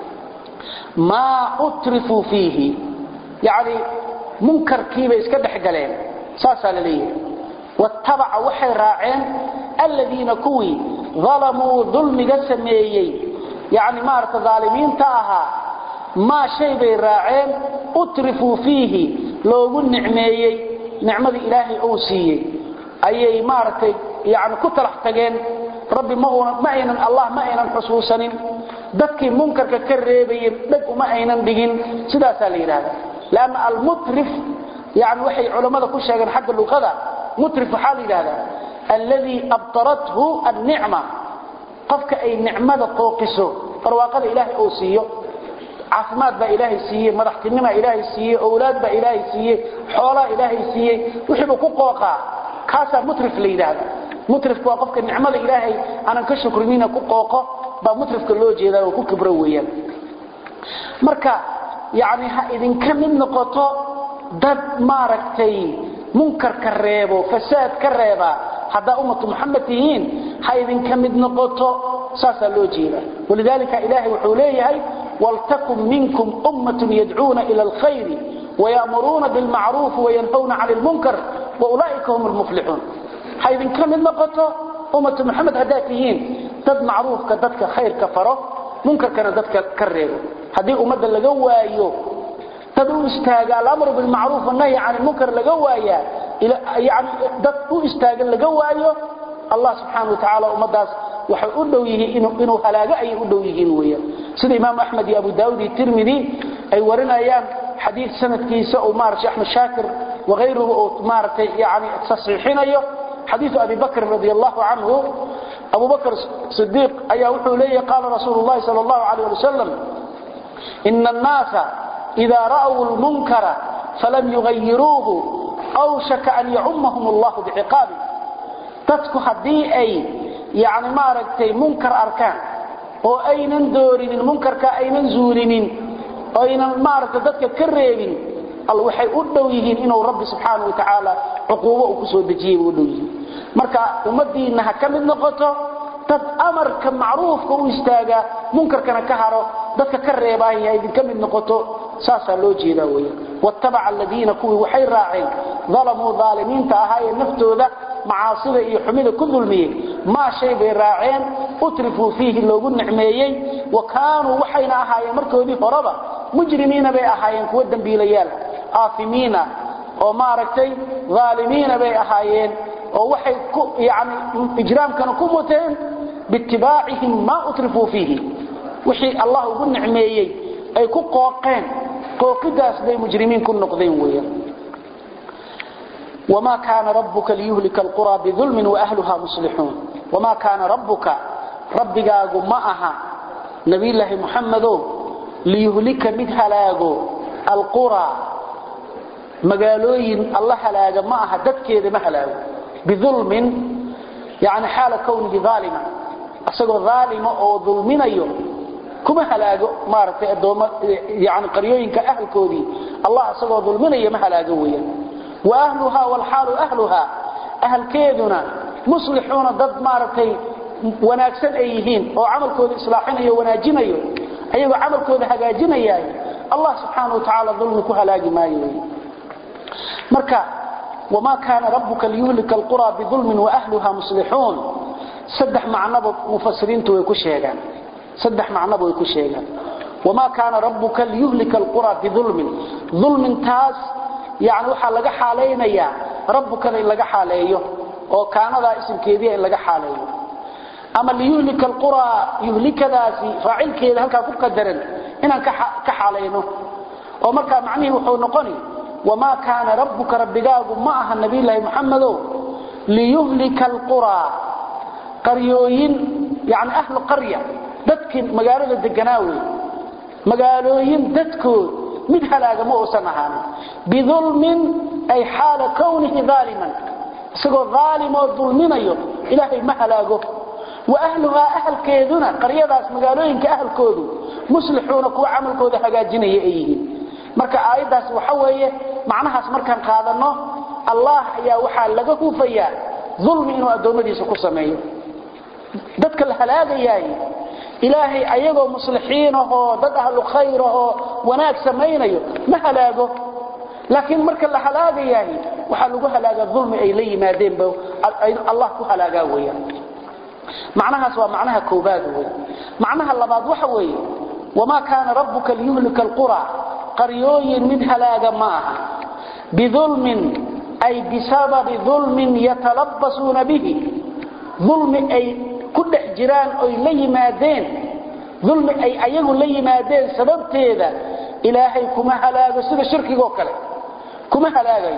ma utrifu fihi yaani munkarkiiba iska dhaxgaleen saasa la leeyahay wattaba'a waxay raaceen alladina kuwi zalamu dhulmiga sameeyay yaani maarta zaalimiinta ahaa ma shay bay raaceen utrifu fihi loogu nicmeeyay nicmada ilaahay oo siiyay ayay maartay yaani ku talax tageen rabbi ma ma aynan allah ma aynan xusuusanin dadkii munkarka ka reebayeen dad uma aynan dhigin sidaas la yiraahdo laana al mutrif yaani waxay culimada ku sheegan xagga luqada mutrif xal yiraahdo alladhi abtarathu an-ni'ma qofka ay nicmada qooqiso farwaaqada ilaahay oo siiyo caafimaad ba ilaahay siiye madaxtinimo ilaahay siiye awlaad ba ilaahay siiye xoolo ilaahay siiye wixii ku qooqa kaasa mutrif leeyahay mutrif waa qofka nicmada ilaahay aanan ka shukrinina ku qooqo ba mutrifka loo jeedaa oo ku kibro weeyaan marka yaani ha idin kamid noqoto dad maaragtay munkar ka reebo fasaad ka reeba hada ummatu muhammad tihiin ha idin kamid noqoto saasa loo jeedaa walidalika ilaahay wuxuu leeyahay waltakum minkum ummatun yad'una ila alkhayr ويأمرون بالمعروف وينهون عن المنكر وأولئك هم المفلحون حيث كم نقطة أمة محمد هداتيين تد معروف كدتك خير كفره منكر كان دتك كرره هذه أمة لجوا أيوه تدو استاجا الأمر بالمعروف والنهي عن المنكر لجوا أياه يعني دتو استاجا لجوا أيوه الله سبحانه وتعالى أمة وحيقولوا يه إنه إنه هلاجا يقولوا يهين ويا سيد الإمام أحمد يا أبو داود الترمذي أي ورنا أيام حديث سنة كيسة ومارش أحمد شاكر وغيره مارت يعني تصحيحين أيه حديث أبي بكر رضي الله عنه أبو بكر صديق أيه وحو لي قال رسول الله صلى الله عليه وسلم إن الناس إذا رأوا المنكر فلم يغيروه أوشك أن يعمهم الله بعقابه تتكو حدي أي يعني مارت منكر أركان وأين دورين المنكر كأين زورين أين مارت ذاتك كريبين الله وحي أدويهين إنه رب سبحانه وتعالى عقوبة وكسو دجيب أدويهين مركا أمدي إنها كمد نقطة تد أمر كمعروف كو استاغا منكر كان كهرو ذاتك كريباهي إذن كمد نقطة ساسا لو جيداوية واتبع الذين كوي وحي راعين ظلموا ظالمين تأهاي النفتو ذا معاصرة يحمل كل المية ما شيء براعين أترفوا فيه اللوغو النعميين وكانوا وحينا أهاي مركوا ذي فربا مجرمين بي أهايين كودا بيليال آثمين وماركتي ظالمين بي أهايين ووحي يعني إجرام كانوا كمتين باتباعهم ما أترفوا فيه وحي الله يقول نعميين أي كو قوقين قوقداس دي مجرمين كن نقضين ويا وما كان ربك ليهلك القرى بظلم وأهلها مصلحون وما كان ربك ربك معها نبي الله محمد ليهلك مدهلاغو القرى مقالوين الله هلاغ معها ددكيد مهلاغ بظلم يعني حال كونه ظالما أسقو ظالم أو ظلمين أيوم كما هلاغ مارتي أدوما يعني قريوين كأهل كودي الله أسقو ظلمين أيوم هلاغويا وأهلها والحال أهلها أهل كيدنا مصلحون ضد مارتي wanaagsan ay yihiin oo amalkooda islaaxinayo wanaajinayo ayagu amalkooda hagaajinayay Allah subhanahu wa ta'ala dhulmi ku halaagi maayo marka wama kana rabbuka liyuhlika alqura bidhulmin wa ahliha muslihun saddex macnaba mufassiriintu way ku sheegaan saddex macnaba way ku sheegaan wama kana rabbuka liyuhlika alqura bidhulmin dhulmin taas yaani waxa laga xaaleynaya rabbuka in laga xaaleeyo oo kaanada isimkeedii in laga xaaleeyo أما اللي يهلك القرى يهلك ذاسي فاعل كذا هلك كقدرن إن كحالينه ومركا معنيه وحونقني وما كان ربك ربك معها النبي الله محمد ليهلك القرى قريوين يعني أهل قرية دتك مقالة الدقناوي مقالوين دتكو من هلاك مؤسنها بظلم أي حال كونه ظالما سقو ظالم وظلمين أيضا إلهي ما هلاكه وأهلها أهل كيدنا قرية داس مقالوين كأهل كودو مصلحون كو عمل كودو حقاجيني أيهين مركا آيات داس وحوية معناها مركا قادرنا الله يا وحال لقاكو فيا ظلم إنو أدوما دي سكو سميه دادك الهلاقة ياهي إلهي أيضا مصلحينه داد أهل خيره وناك سمينه ما هلاقه لكن مركا الهلاقة ياهي وحال لقوها لاقا الظلم أي لي ما دين بو الله كو هلاقا ويا معناها سواء معناها كوباد معناها اللباد وحوي وما كان ربك ليهلك القرى قريوين من هلاقا معها بظلم أي بسبب ظلم يتلبسون به ظلم أي كل جيران أي لي مادين ظلم أي أيه لي مادين سبب تيدا إلهي كما هلاقا سيدا شركي وكلا كما هلاقا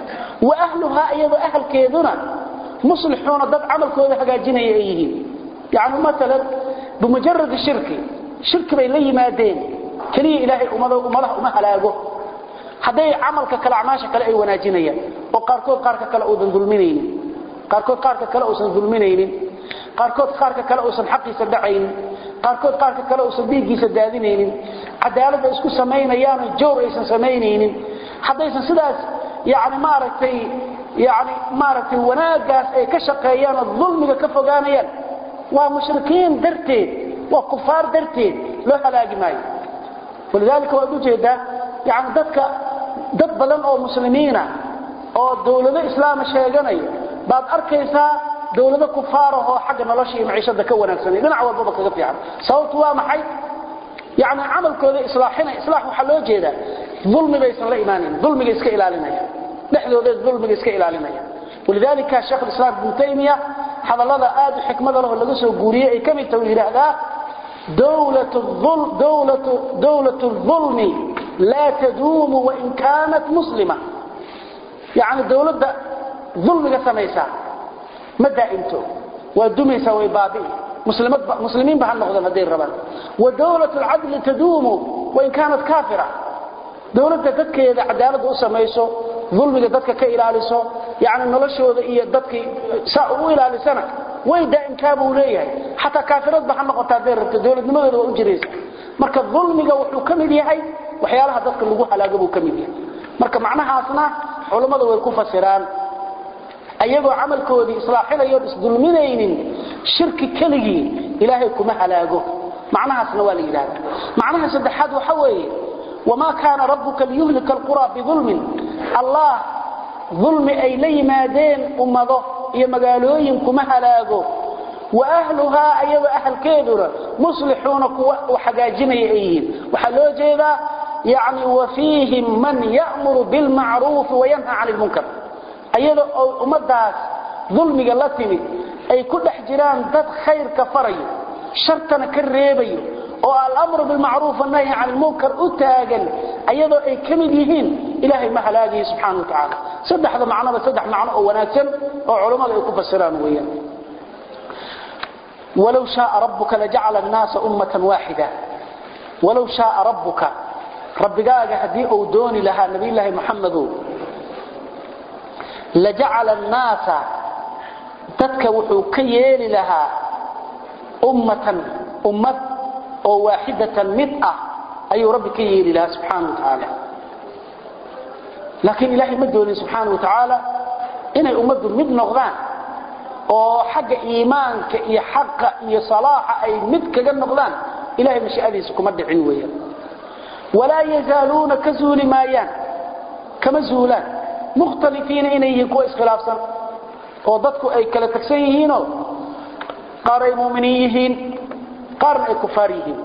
وأهلها أيضا أهل كيدنا مصلحون ضد عمل كوده حقاجيني ايهين يعني مثلا بمجرد الشرك شرك بين لي مادين كلي الهي امده امده ما هلاغو حدي عملك كلا عماشه كلا اي وناجينيا وقاركود قارك كلا او ظلمينين قاركود قارك كلا او ظلمينين قاركود قارك كلا او حقي سدعين قاركود قارك كلا او بيغي سدادينين عدالة اسكو سمينيان جور ايسن سمينين حديسن سداس يعني ما رتي يعني مارتي وناقاس اي كشقيان الظلم كفقانيان ومشركين درتين وكفار درتين لو هلاقي ماي ولذلك هو جيدا يعني ضدك ضد بلن او مسلمين او دولة اسلام شيغانيو بعد اركيسا دولة كفاره حق نلاشي معيشة كوناكسنين من عوض بابك كفيعا صوت waa maxay يعني عمل كله اصلاحنا اصلاح waxa loo jeeda ظلم baysan la imaanin ظلmiga iska ilaalinaya dhexdooda ظلmiga iska ilaalinaya ولذلك الشيخ الإسلام ابن تيمية هذا الله آد حكمة له اللي قصوا قوريه أي كم التوحيد هذا دولة الظلم دولة دولة الظلم لا تدوم وإن كانت مسلمة يعني الدولة ده ظلم قسميسا مدى انتو ودميسا ويبابي مسلمات مسلمين بها النقضة هذه الربان ودولة العدل تدوم وإن كانت كافرة دولة دتك إذا عدالة أسميسو ظلمك دتك كإلاليسو يعني نلشوda iyo dadkii saa u ilaalisana way daaim kaaba u leeyahay hatta kaafirad ba noqotaa deerta dawladnimadooda waa u jireysa marka dhulmiga wuxuu kamid yahay waxyaalaha dadka lagu halaago kamid yahay marka macnahaasna culimadu way ku fasiraan ayagoo amalkoodii islaaxinayo isdulminaynin shirki kaligi ilaahay kuma halaago macnahaasna waa la yiraahdaa macnaha saddexaad waxa weeye wama kana rabbuka liyuhlika alqura bidhulmin allah ظلم أي لي مادين أمضه إيا مقالوين كما هلاقو وأهلها أيضا أهل كيدرة مصلحون وحقاجين أيهين وحلو جيدا يعني وفيهم من يأمر بالمعروف وينهى عن المنكر أيضا أمضاس ظلم قلتني أي كل حجران ذات خير كفري شرطنا كالريبي والأمر بالمعروف والنهي عن المنكر أتاقل أيضا أي كمديهين إلهي ما هلاقي سبحانه وتعالى saddexda macno ba saddex macno oo wanaagsan oo culimadu ay ku fasiraan weeyaan ولو شاء ربك لجعل الناس أمة واحدة ولو شاء ربك ربك هدي أو دوني لها نبي الله محمد لجعل الناس تتكوحوا كيين لها أمة أمة أو واحدة مئة أي ربك كيين لها سبحانه وتعالى لكن إلهي مدوني سبحانه وتعالى إنه أمد مد نغضان oo xagga iimaanka iyo xaqqa iyo salaaxa ay mid kaga noqdaan ilaahay mashiicadiisa kuma dhicin weeyaan wala yazaluna kazuli maayan kama zuulan mukhtalifiin inay ku iskhilaafsan oo dadku ay kala tagsan yihiin oo qaar ay muuminiin yihiin qaar ay kufaar yihiin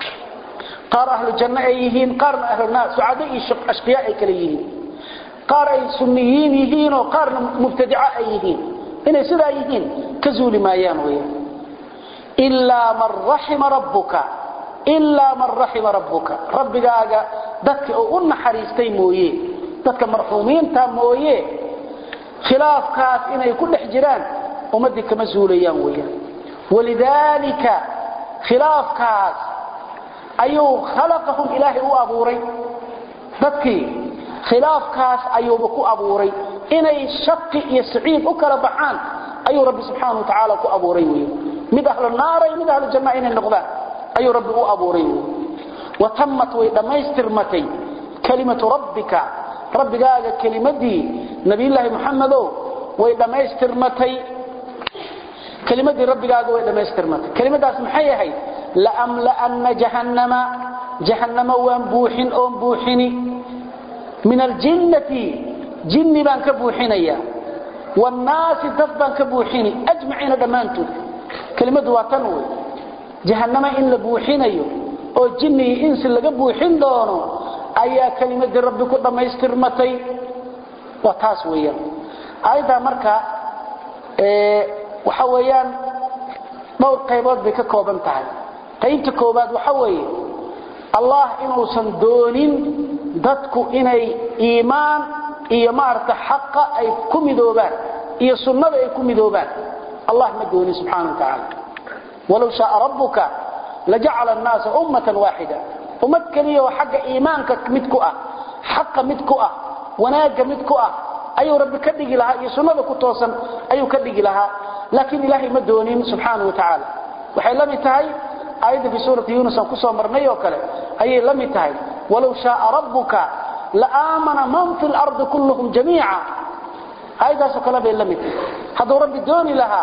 qaar ahlu janna ay yihiin qaar ahlu naar su'aada iyo ashqiya ay kala yihiin qaar ay sunniyiin yihiin oo qaar mubtadi'a ay yihiin inay sidaa yihiin ka zuuli maayaan weeyaan illa man rahima rabbuka illa man rahima rabbuka rabbigaaga dadka oo u naxariistay mooyee dadka marxuumiinta mooyee khilaafkaas inay ku dhex jiraan ummadii kama zuulayaan weeyaan walidaalika khilaafkaas ayuu khalaqahum ilaahi u abuuray dadkii khilaafkaas ayuu ku abuuray inay shaqi iyo saciid u kala baxaan ayuu rabbi subhanahu wa ta'ala ku abuuray weeyo mid ahlu naar iyo mid ahlu janna inay noqdaan ayuu rabbi u abuuray wa tammat way dhamaystirmatay kalimatu rabbika rabbigaaga kalimadii nabiyilaahi muhammado way dhamaystirmatay kalimadii rabbigaaga way dhamaystirmatay kalimadaas maxay ahayd la amla anna jahannama jahannama waan buuxin oo buuxini min aljinnati jinni baan ka buuxinaya والناس دفبان كبوحيني أجمعين دمانتو كلمة واتنوي جهنم إن لبوحينيو أو جني إنس لقبوحين دونو أي كلمة ربك لما يسترمتي وتاسويا أيضا مركا إيه وحويان دور قيبات بك كوبان تعال قيبت كوبات وحوي الله إنه صندونين دادكو إني إيمان iyo maarta xaqa ay ku midoobaan iyo sunnada ay ku midoobaan Allah ma dooni subhanahu wa ta'ala walaw sha'a rabbuka laja'ala an-nasa ummatan wahida ummad kaliya oo xaqa iimaanka mid ku ah xaqa mid ku ah wanaaga mid ku ah ayu rabbi ka dhigi lahaa iyo sunnada ku toosan ayu ka dhigi lahaa laakiin ilaahi ma doonin subhanahu wa ta'ala waxay la mid tahay ayada fi suurati yunus aan ku soo marnay oo kale ayay la mid tahay walaw sha'a rabbuka لآمن من في الأرض كلهم جميعا هذا سكلا بيلمت هذا ربي دوني لها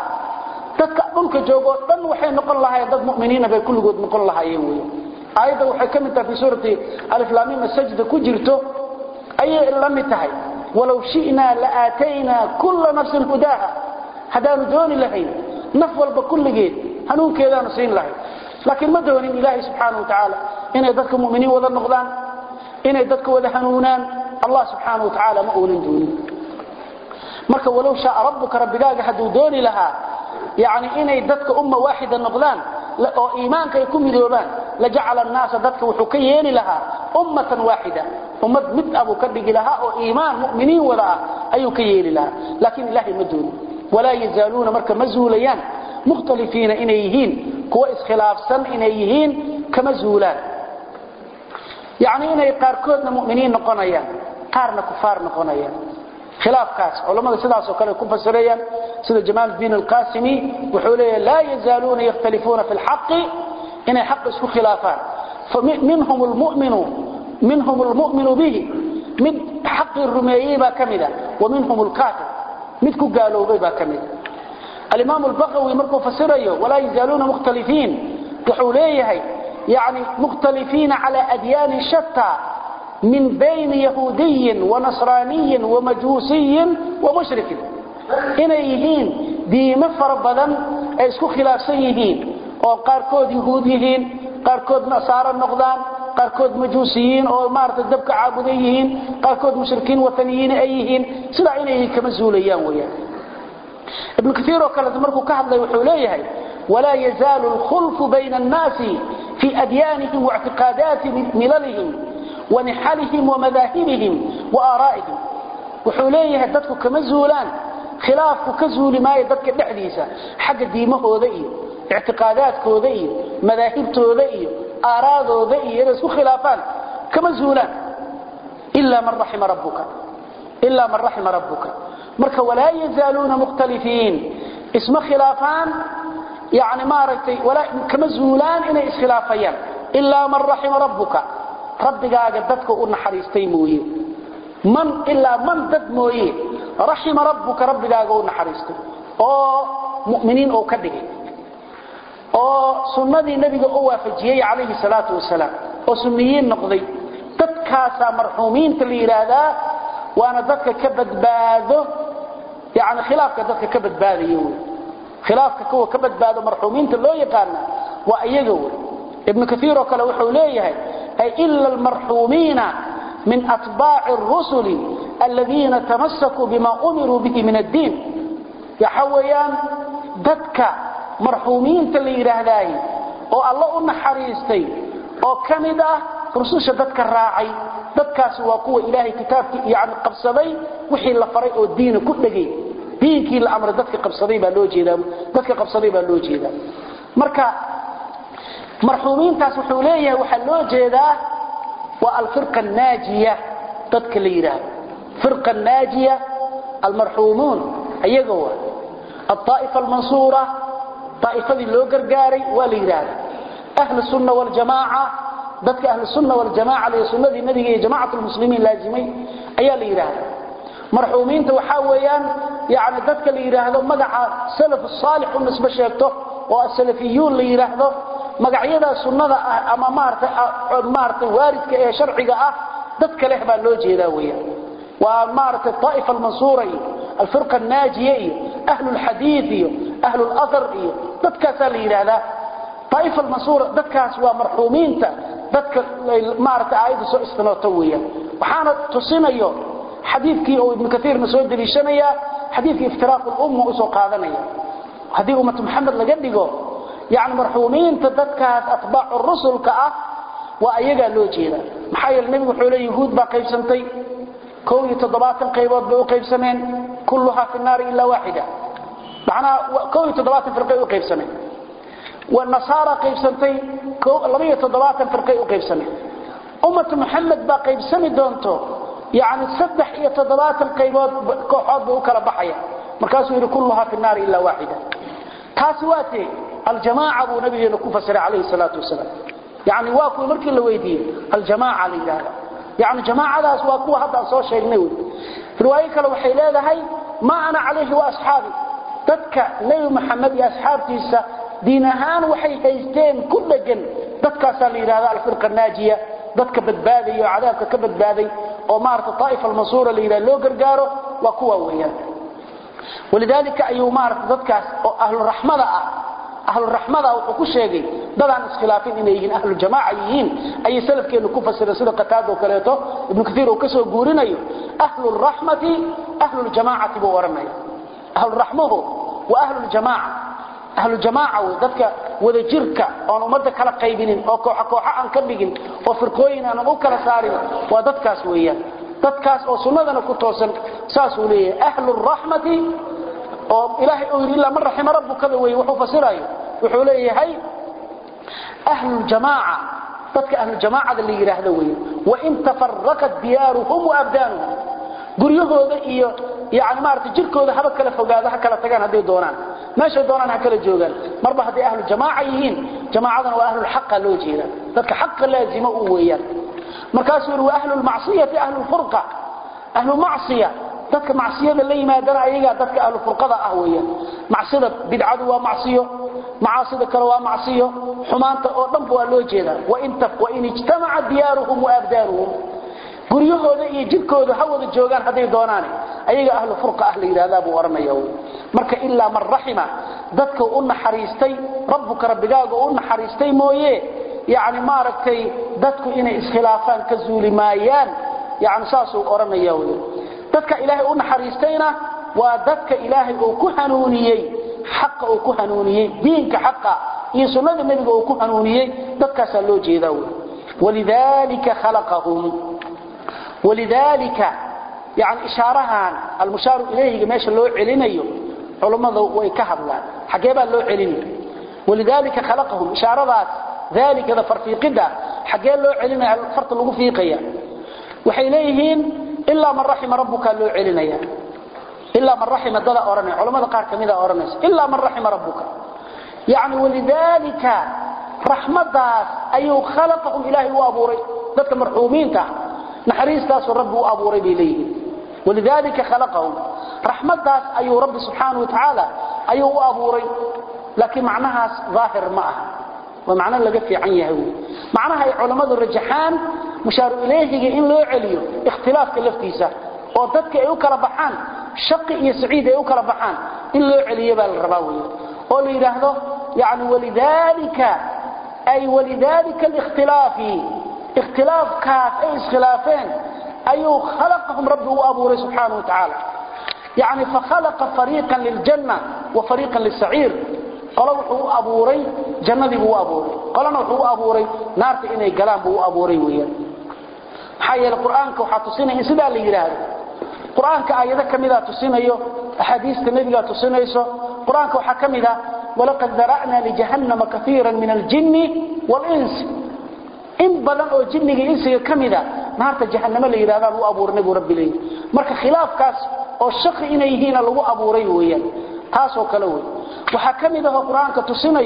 تكألك جوجو دن وحي نقول لها يا ضد مؤمنين بكل جود نقول لها يوي أيضا وحكمت في سورة ألف لام ميم السجدة كجرته أي لمتها ولو شئنا لآتينا كل نفس هداها هذا دوني لها نفول بكل جيد هنون كذا نصين لها لكن ما دوني الله سبحانه وتعالى إن ذلك مؤمنين وذا النقدان inay dadka wada hanuunaan Allah subhanahu wa ta'ala ma oolin dooni marka walaw shaa rabbuka rabbigaaga haduu dooni laha yaani inay dadka umma waahida noqdaan oo iimaanka ay ku midoobaan la ja'ala an-naas dadka wuxuu ka yeeli laha ummatan waahida ummad mid abu ka dhigi laha oo iimaan mu'miniin wada ayuu ka yeeli laha laakiin ilaahi ma dooni wala yazaluna marka mazuulayan mukhtalifiina inay yihiin kuwa iskhilaafsan inay yihiin kama zuulaan يعني إنه قاركودنا مؤمنين نقنيا قارنا كفار نقنيا خلاف كاس علماء سداس وكانوا كفسريا سيد جمال الدين القاسمي وحوليه لا يزالون يختلفون في الحق إن حق اسمه خلافان فمنهم المؤمن منهم المؤمن به من حق الرميي كاملا ومنهم الكافر مثل قالوا بها كاملا الإمام البغوي مركو فسريه ولا يزالون مختلفين وحوليه يعني مختلفين على أديان شتى من بين يهودي ونصراني ومجوسي ومشرك إنه يهين دي مفر بدن اسكو خلاف سيهين وقاركود يهوديين قاركود نصارى النقدان قاركود مجوسيين أو مارت الدبك عابديين قاركود مشركين وثنيين أيهين سلا إنه كمزوليان وياه ابن كثير وكالة مركو كهد لي وحوليه ولا يزال الخلف بين الناس في أديانهم واعتقادات مللهم ونحلهم ومذاهبهم وآرائهم وحوليه ددك كما زولان خلافك كزول ما يددك دحديسا حق ديمهودا iyo اعتقاداتكودا iyo مذاهبتودا iyo آرادودا iyo isku khilaafan kama zuulan illa man rahima rabbuka illa man rahima rabbuka marka wala yazaluna mukhtalifin isma khilafan يعني ما رأيتي ولا كما زولان إنه إسخلافيا إلا من رحم ربك ربك أجدتك أن حريستي مويه من إلا من دد مويه رحم ربك ربك أن حريستي أو مؤمنين أو كذبين أو سنة النبي أوى فجيه عليه الصلاة والسلام أو سنيين نقضي تتكاسى مرحومين تليرادا وأنا ددك كبد باذو يعني خلافك ددك كبد باذي يوي خلافك كو كبدبادو مرحومين لو يقانا وايغو ابن كثير وكلا وحو ليه اي الا المرحومين من اتباع الرسل الذين تمسكوا بما امروا به من الدين يا حويان ددك مرحومين تلي يراهداي او الله ان حريستي او كميدا رسوش ددك راعي ددكاس وا كو الهي كتابك يعني قبسدي وحي لا فري او دين كدغي diinkii la amray dadka qabsaday baa loo jeedaa dadka qabsaday baa loo jeedaa marka marxuumiintaas wuxuu leeyahay waxa loo jeedaa waa al-firqa an-naajiya dadka la yiraahdo firqa an-naajiya al-marhuumun ayaga waa al-taa'ifa al-mansura taa'ifadii loo gargaaray waa la yiraahdo ahlu sunna wal jamaa dadka ahlu sunna wal jamaa li sunnadii nabiga iyo jamaacatul muslimiin laazimay ayaa la yiraahdo مرحومين وحاويان يعني ذاتك اللي يراهدو مقع سلف الصالح والنسبة شاكتو والسلفيون اللي يراهدو مقع يدا سنة أما مارت واردك شرعك ذاتك لحبا اللوجه داوية ومارت الطائفة المنصورة الفرقة الناجية أهل الحديث أهل الأثر ذاتك سالي يراهدا طائفة المنصورة ذاتك سوا مرحومين ذاتك مارت عايد سوء استنوتوية وحانا تصينيو حديثك أو ابن كثير مسعود دليشانيا حديث افتراق الأمة أسو قادنيا هذه أمة محمد لقدقه يعني مرحومين تددكات أطباع الرسل كأه وأيقا لوجينا محايا النبي وحولي يهود باقيب سنتي كوي تضبات القيبات بأقيب سنين كلها في النار إلا واحدة معنا كوي تضبات فرقي أقيب سنين والنصارى قيب سنتي لمية تضبات فرقي أقيب سنين أمة محمد باقيب سنين دونتو يعني سبح إيا تضبات القيبات كوحات بأكرا بحيا مركاسو يقول كلها في النار إلا واحدة تاسواتي الجماعة أبو نبي نكوفة سرع عليه الصلاة والسلام يعني واكو مركي اللويدين الجماعة لله يعني جماعة ذا سواكو هذا صور شيء نوي في رواية كانوا حيلادة هاي ما أنا عليه وأصحابي تدكى لي محمد يا أصحابتي دينهان وحي هيستين كل جن تدكى سالي هذا الفرقة الناجية dadka badbaadiyo cadaabka ka badbaaday oo maarta taaifa al-mansura leeyahay loo gargaaro waa kuwa weeyaan walidalika ayu maarta dadkaas oo ahlu rahmada ah ahlu rahmada wuxuu ku sheegay dadaan iskhilaafin inay yihiin ahlu jamaa yihiin ay salafkeenu ku fasiray sida qataado kaleeto ibn kathir oo ka soo guurinayo ahlu rahmati ahlu jamaa'ati buu waranay ahlu rahmuhu wa ahlu jamaa أهل الجماعة وذلك وذا جركة أو أمد كلا قيبين أو كوحة كوحة عن كبيرين وفرقوين أنا أكلا سارين وذات كاسوية ذات كاس أو سنة كتوسن ساسولية أهل الرحمة أو إلهي أولي الله من رحم ربك ذوي وحوف سراي وحوليه هاي أهل الجماعة ذات أهل الجماعة اللي يراه ذوي وإن تفرقت ديارهم وأبدانهم قريهooda iyo yaani maarta jirkooda haba kala fogaada ha kala tagaan haday doonaan meesha doonaan ha kala joogan marba haday ahlu jamaa yihiin jamaacadana waa ahlu xaq loo jeeda dadka xaq laazima u weeyaan markaas uu ahlu macsiyati ahlu furqa ahlu macsiya dadka macsiyada la yimaadana ayaga dadka ahlu furqada ah weeyaan macsiyada bidcadu waa macsiyo macaasida kale waa macsiyo xumaanta oo dhan waa loo jeeda wa inta wa in ijtama'a diyaaruhum wa abdaruhum guryahooda iyo jirkooda hawada joogan haday doonaan ayaga ahlu furqa ahli yiraahdaa buu oranayo marka illa man rahima dadka u naxariistay rabbuka rabbigaaga u naxariistay mooye yaani ma aragtay dadku inay iskhilaafaan ka zuulimaayaan yaani saasoo oranayo dadka ilaahay u naxariistayna waa dadka ilaahay oo ku hanuuniyay xaq oo ku hanuuniyay diinka xaqa iyo sunnada nabiga oo ku hanuuniyay dadkaas loo jeedaa walidaalika khalaqahum ولذلك يعني إشارها المشار إليه ماشي لو علينيو علماء ويكهبلا حقيبا لو علينيو ولذلك خلقهم إشارات ذلك هذا فرفيقدا حقيبا لو علينيو الفرط اللي فيقيا وحيليهين إلا من رحم ربك لو علينيو إلا من رحم دلا أورني علماء قار كميدا أورنيس إلا من رحم ربك يعني ولذلك رحمة أيو خلقهم إلهي وأبوري ذلك مرحومين تا نحريس تاس الرب وأبوري بإليه ولذلك خلقهم رحمة أيو رب سبحانه وتعالى أيو أبوري لكن معناها ظاهر معها ومعنى اللي في عنيه هو معناها علماء الرجحان مشار إليه إن لو عليو اختلاف كالفتيسة وضدك أيو كربحان شقي يسعيد أيو كربحان إن لو عليو بالرباوي قولوا يلاحظوا يعني ولذلك أي ولذلك الاختلاف اختلاف كاف أي اسخلافين أي خلقهم ربه وأبوه سبحانه وتعالى يعني فخلق فريقا للجنة وفريقا للسعير قالوا وحو أبوري جنة بو أبوري قالوا وحو أبوري نارت إني قلام بو أبوري ويا حي القرآن كوحا تصينه إنسدا اللي يراد القرآن كآيات كمذا تصينه أحاديث النبي تصينه القرآن كوحا كمذا ولقد ذرأنا لجهنم كثيرا من الجن والإنس إن بدن أو جنه إنسي كمذا نارت جهنم اللي يراد بو أبور نبو رب لي مرك خلاف كاس أو الشق إنيهين لو أبوري ويا تاسو كلوي وحكمده القرآن كتصينه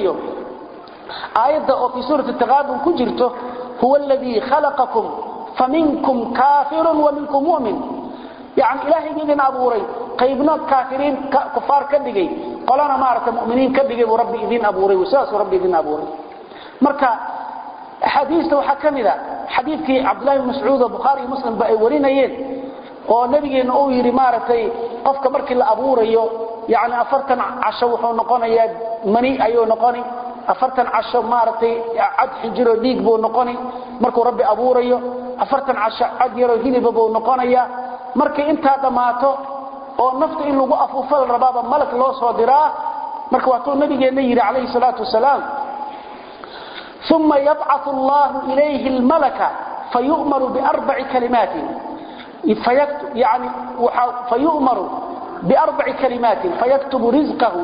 آيات في سورة التغابن كجرته هو الذي خلقكم فمنكم كافر ومنكم مؤمن يعني إلهي جيدنا أبوري قيبنا كافرين كفار كدقي قالنا ما أردت مؤمنين كدقي وربي إذين أبوري وساس وربي إذين أبوري مركا حديث وحكم ذا حديث كي عبد الله بن مسعود البخاري مسلم بأولين يين ونبي إنه يري مارتي قفك مركي الأبوري يعني أفرتن عشوح ونقاني مني أيو نقاني أفرتن عشو مارتي عد حجرو ديق بو نقاني مركو ربي أبوري أفرتن عشو عد يرو هيلي بو نقاني markii inta dhamaato oo nafta in lagu afuufal rabaaba malak loo soo diraa marka waa tuu nabigeena yiri kaleey salaatu wasalaam thumma yab'athu Allah ilayhi al-malaka fayu'maru bi arba'i kalimatin fayaktub yani fayu'maru bi arba'i kalimatin fayaktubu rizqahu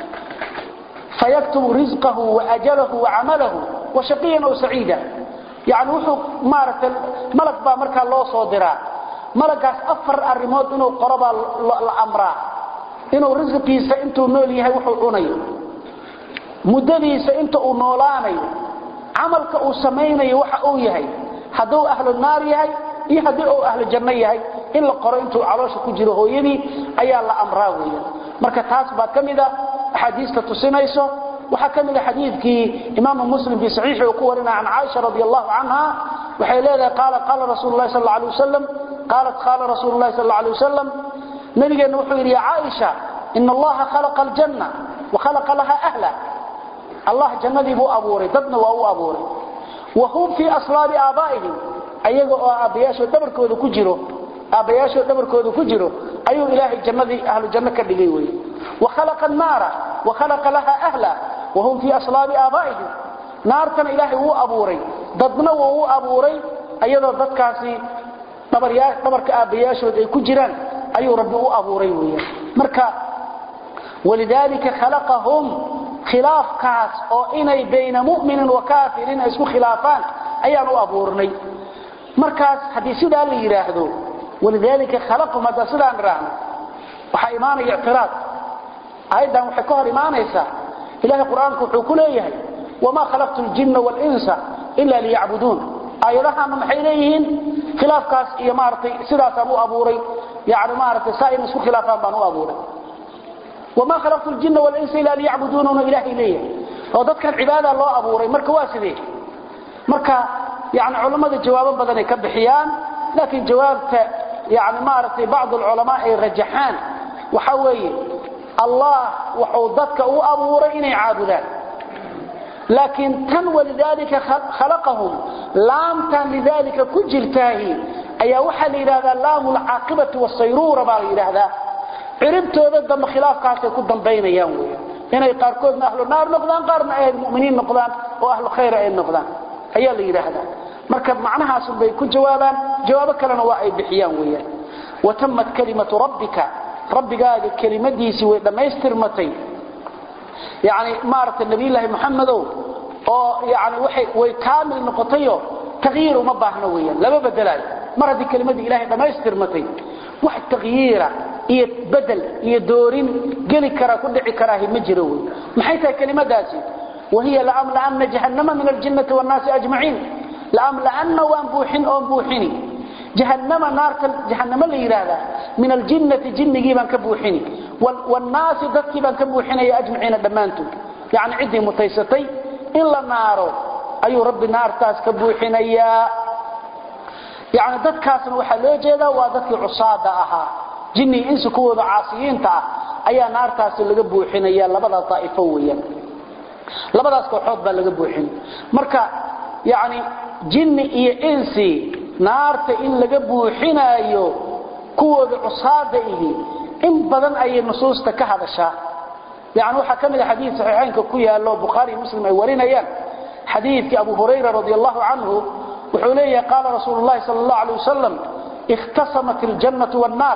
fayaktubu rizqahu wa ajalahu wa 'amalahu wa shaqiyan aw sa'ida yani wuxuu maartan malak ba marka loo soo diraa malagaas afar arimood inuu qoraba la amraa inuu rizqiisa intuu nool yahay wuxuu cunayo muddadiisa inta uu noolaanayo amalka uu sameeynayo waxa uu yahay haduu ahlu naar yahay iyo hadii uu ahlu janno yahay in la qoro intuu caloosha ku jiro hooyadii ayaa la amraa weeyaan marka taas baa kamida xadiiska tusinayso waxa kamida xadiidkii imaam muslim fi sahih uu ku warina an Aisha radhiyallahu anha waxay leedahay qala qala rasuulullaahi sallallahu alayhi wasallam قالت قال رسول الله صلى الله عليه وسلم نبي نوحي يا عائشة إن الله خلق الجنة وخلق لها أهلا الله جنة بو أبوري ضدنا وأو أبوري وهم في أصلاب آبائهم أيقوا أبياشوا دبركوا كجروا أبياشوا دبركوا كجروا أي إله الجنة أهل الجنة كبليوي وخلق النار وخلق لها أهلا وهم في أصلاب آبائهم نار كان إلهي هو أبوري ضدنا وهو أبوري أيضا ضدكاسي دبريا دبرka aabayaashood ay ku jiraan ayuu rabbi u abuuray weeyaan marka walidalika khalaqahum khilaafkaas oo inay bayna mu'minin wa kaafirin isku khilaafaan ayaan u abuurnay markaas hadii sidaa la yiraahdo walidalika khalaqahum hada sidaan raahno waxa iimaanaya i'tiraad aydan waxa ka hor iimaanaysa ilaahay quraanku wuxuu ku leeyahay wama khalaqtul jinna wal insa illa liya'budun ayadaha maxay leeyihiin khilaafkaas iyo maartay sidaas abu abuuray yaani maartay saa'ir isku khilaafaan baan u abuuray wama khalaqtul jinna wal insa illa liya'buduna ilahi ilayhi oo dadkan cibaada loo abuuray marka waa sidee marka yaani culimada jawaabo badan ay ka bixiyaan laakiin jawaabta yaani maartay baad ulama ay rajaxaan waxa weeye Allah wuxuu dadka u abuuray inay caabudaan لكن تن ولذلك خلقهم لام تن لذلك كجرتاهي أي وحل إلى هذا لام العاقبة والصيرورة إلى هذا عربتوا ضد خلاف كاسة كدن بين يوم هنا يقاركون أهل النار نقضان قارنا أهل المؤمنين نقضان وأهل الخير أهل نقضان هيا اللي إلى هذا مركب معناها سبي كل جوابا جوابك لنا واعي بحيان ويا وتمت كلمة ربك ربك كلمتيسي ودميسترمتي يعني مارت النبي الله محمد يعني way kaamil noqotayo tagyiir uma baahna weeyaan laba bedelaay maradi kalimadii ilaahay dhameystirmatay wax tagyiira iyo bedel iyo doorin gali kara ku dhici kara ma jiro weey maxay tahay kalimadaasi wahiya la amla anna jahannama min al-jinnati wan-nas ajma'in la amla anna wa buuhin oo buuhini jahannama naarta jahannama la yiraahdo min al-jinnati jinnigi baan ka buuhini wan-nas dadki baan ka buuhinaya ajma'in dhamaantu yani cidi mutaysatay in la naaro ayuu rabbi naartaas ka buuxinaya yaani dadkaasna waxa loo jeedaa waa dadkii cusaada ahaa jinni insu kuwada caasiyiinta ayaa naartaas laga buuxinaya labada taa'ifo weeyaan labadaas kooxood baa laga buuxin marka yaani jinni iyo insi naarta in laga buuxinayo kuwada cusaada ihi in badan ay nusuusta ka hadashaa yaani waxa kamid ah xadiis saxiixaynka ku yaalo bukhari muslim ay warinayaan حديث أبو هريرة رضي الله عنه وحوليه قال رسول الله صلى الله عليه وسلم اختصمت الجنة والنار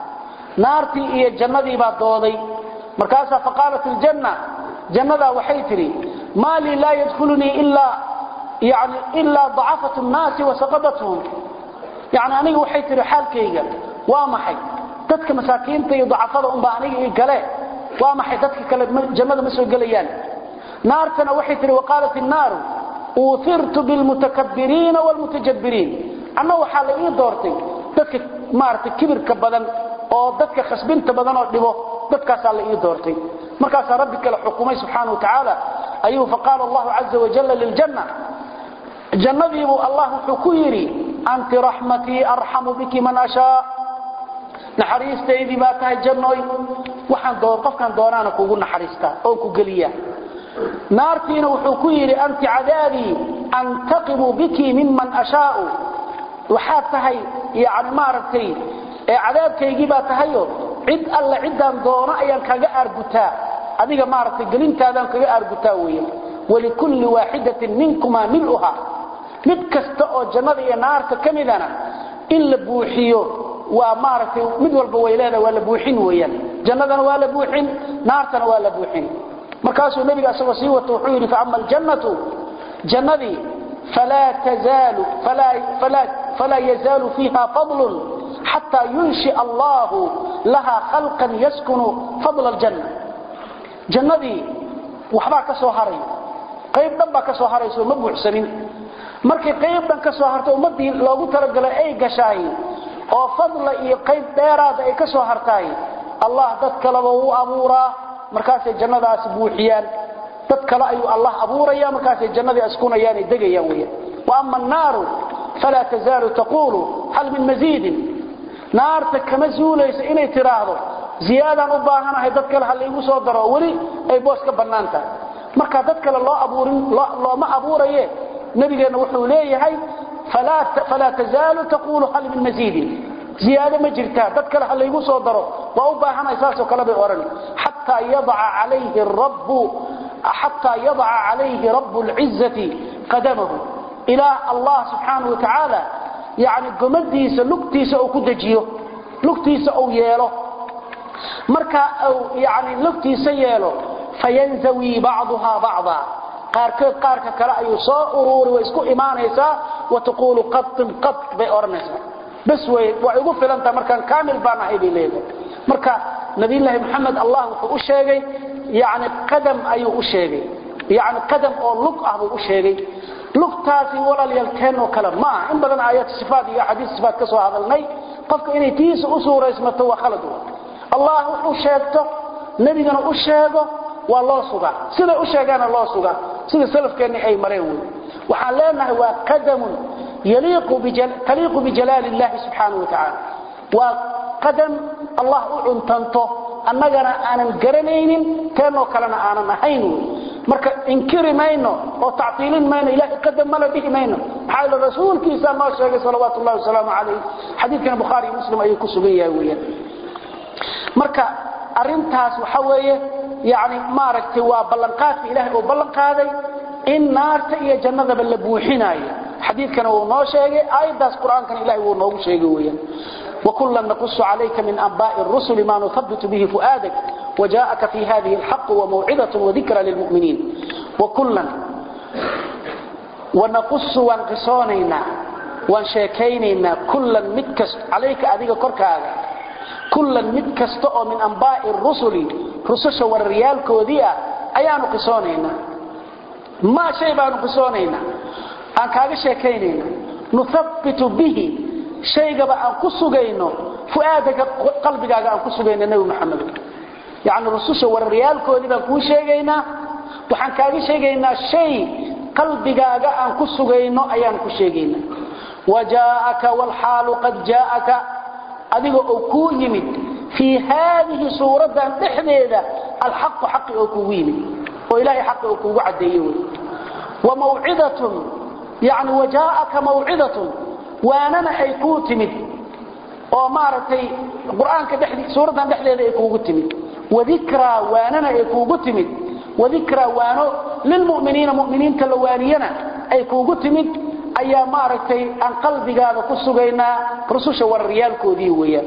نارتي إيا الجنة بعد دوضي مركاسة فقالت الجنة جنة وحيتري ما لي لا يدخلني إلا يعني إلا ضعفة الناس وسقطتهم يعني أنا وحيتري حال كيغا وامحي تدك مساكين تي ضعفهم بأني قلي وامحي تدك جنة مسوى قليان نارتنا وحيتري وقالت النار أوثرت بالمتكبرين والمتجبرين أنا وحال إيه دورتي ددك مارت كبر كبدن أو ددك خصبنت بدن أو دبو ددك سال إيه دورتي مركز ربك الحكومة سبحانه وتعالى أيوه فقال الله عز وجل للجنة جنة الله حكيري أنت رحمتي أرحم بك من أشاء نحريستا إذي باتها الجنة وحان دور قف كان دورانا كوغو نحريستا أو كوغليا نارتينا وحكيري أنت عذابي أنتقم بك ممن أشاء وحاتهي يعني مارتي عذابك يجيبها تهيو عد ألا عدان دونا أيان كاقا أرقتا أذيك مارتي قلنت هذا كاقا أرقتاويا ولكل واحدة منكما ملؤها متكستأو جنة نارت كمدنا إلا بوحيو ومارتي مدول بويلانا ولا بوحين ويا جنة ولا بوحين نارتنا ولا بوحين مركاسو النبي صلى الله عليه وسلم فأما الجنة جنة فلا تزال فلا فلا فلا يزال فيها فضل حتى ينشئ الله لها خلقا يسكن فضل الجنة جنة وحبا كسو هري قيب دبا كسو هري سو مبو حسنين markay qeybdan ka soo harto ummadii loogu talagalay ay gashay oo fadla iyo qeyb dheeraad ay ka soo hartay Allah dad kale uu abuuraa markaas ay jannadaas buuxiyaan dad kale ayuu Allah abuuraya markaas ay jannada askunayaan degayaan weeyaan wa amma an-naaru fala tazalu taqulu hal min mazid naarta kama zuulaysa inay tiraahdo ziyaadan u baahanahay dad kale hal igu soo daro wali ay boos ka banaanta marka dad kale loo abuurin loo ma abuuraye نبينا وحو ليهي فلا فلا تزال تقول هل من مزيد زياده ما جرتا دد كله هل يغو سو دaro waa u baahan isaaso kala bay oran hatta yad'a alayhi ar-rabb hatta yad'a alayhi rabb al-'izzati qadamahu ila Allah subhanahu wa ta'ala yani gumadiisa lugtiisa uu ku dajiyo lugtiisa uu yeelo marka yani lugtiisa yeelo fayanzawi ba'daha ba'da qaarkood qaarka kale ayuu soo ururi way isku iimaanaysa wa taqulu qat qat bay oranaysa bas way waa ugu filanta markan kaamil baan ahay leeyahay marka nabiyullaahi maxamed allah wuxuu u sheegay yaani qadam ayuu u sheegay yaani qadam oo lug ah buu u sheegay lugtaasi walaalyaal teen oo kale ma in badan aayad sifaad iyo xadiis sifaad ka soo hadalnay qofka inay tiisa u suureysmato waa khalad allah wuxuu sheegto nabigana u sheego waa loo sugaa sida u sheegana loo sugaa sida salafkeena ay mareen waxa leenahay waa qadam yaliqu bijal taliqu bijalal allah subhanahu wa ta'ala wa qadam allah untanto annagana aanan garanaynin teeno kalena aanan ahayn marka inkiri mayno oo ta'tilin mayno ilaahi qadam mala bihimayno xaal rasuulkiisa ma sheegay sallallahu alayhi wasallam alayhi hadithkan bukhari muslim ay ku sugan yahay marka arintaas waxa weeye يعني ما ركتي وبلنقات إلهي وبلنقاذي إن نارت إيا جنة بل بوحناي حديث كان هو نو شيغي آيات داس قرآن كان إلهي هو نو شيغي وكلا نقص عليك من أنباء الرسل ما نثبت به فؤادك وجاءك في هذه الحق وموعظة وذكرى للمؤمنين وكلا ونقص وانقصانينا وانشاكينينا كلا متكس عليك أذيك كركاغا كلا متكس من أنباء الرسل رسوش والريال كودية أيان قصانينا ما شيء بان قصانينا أن كاغا شاكينينا نثبت به شيء بان كسوغينو فؤادك قلبك أن كسوغينا نبي محمد يعني رسوش والريال كودية بان كو شيغينا وحان كاغا شيغينا شيء قلبك أن كسوغينو أيان كشيغينا وجاءك والحال قد جاءك أذيك أكو يمد في هذه سورة تحديدة الحق حق أكو يمد وإلهي حق أكو عديون وموعظة يعني وجاءك موعظة واننا أكو تمد ومارتي القرآن كدحدي سورة تحديدة أكو تمد وذكرى واننا أكو تمد وذكرى وانو للمؤمنين مؤمنين كالوانينا أكو تمد ayaa maaragtay aan qalbigaaga ku sugaynaa rususha war riyaalkoodii weeyaan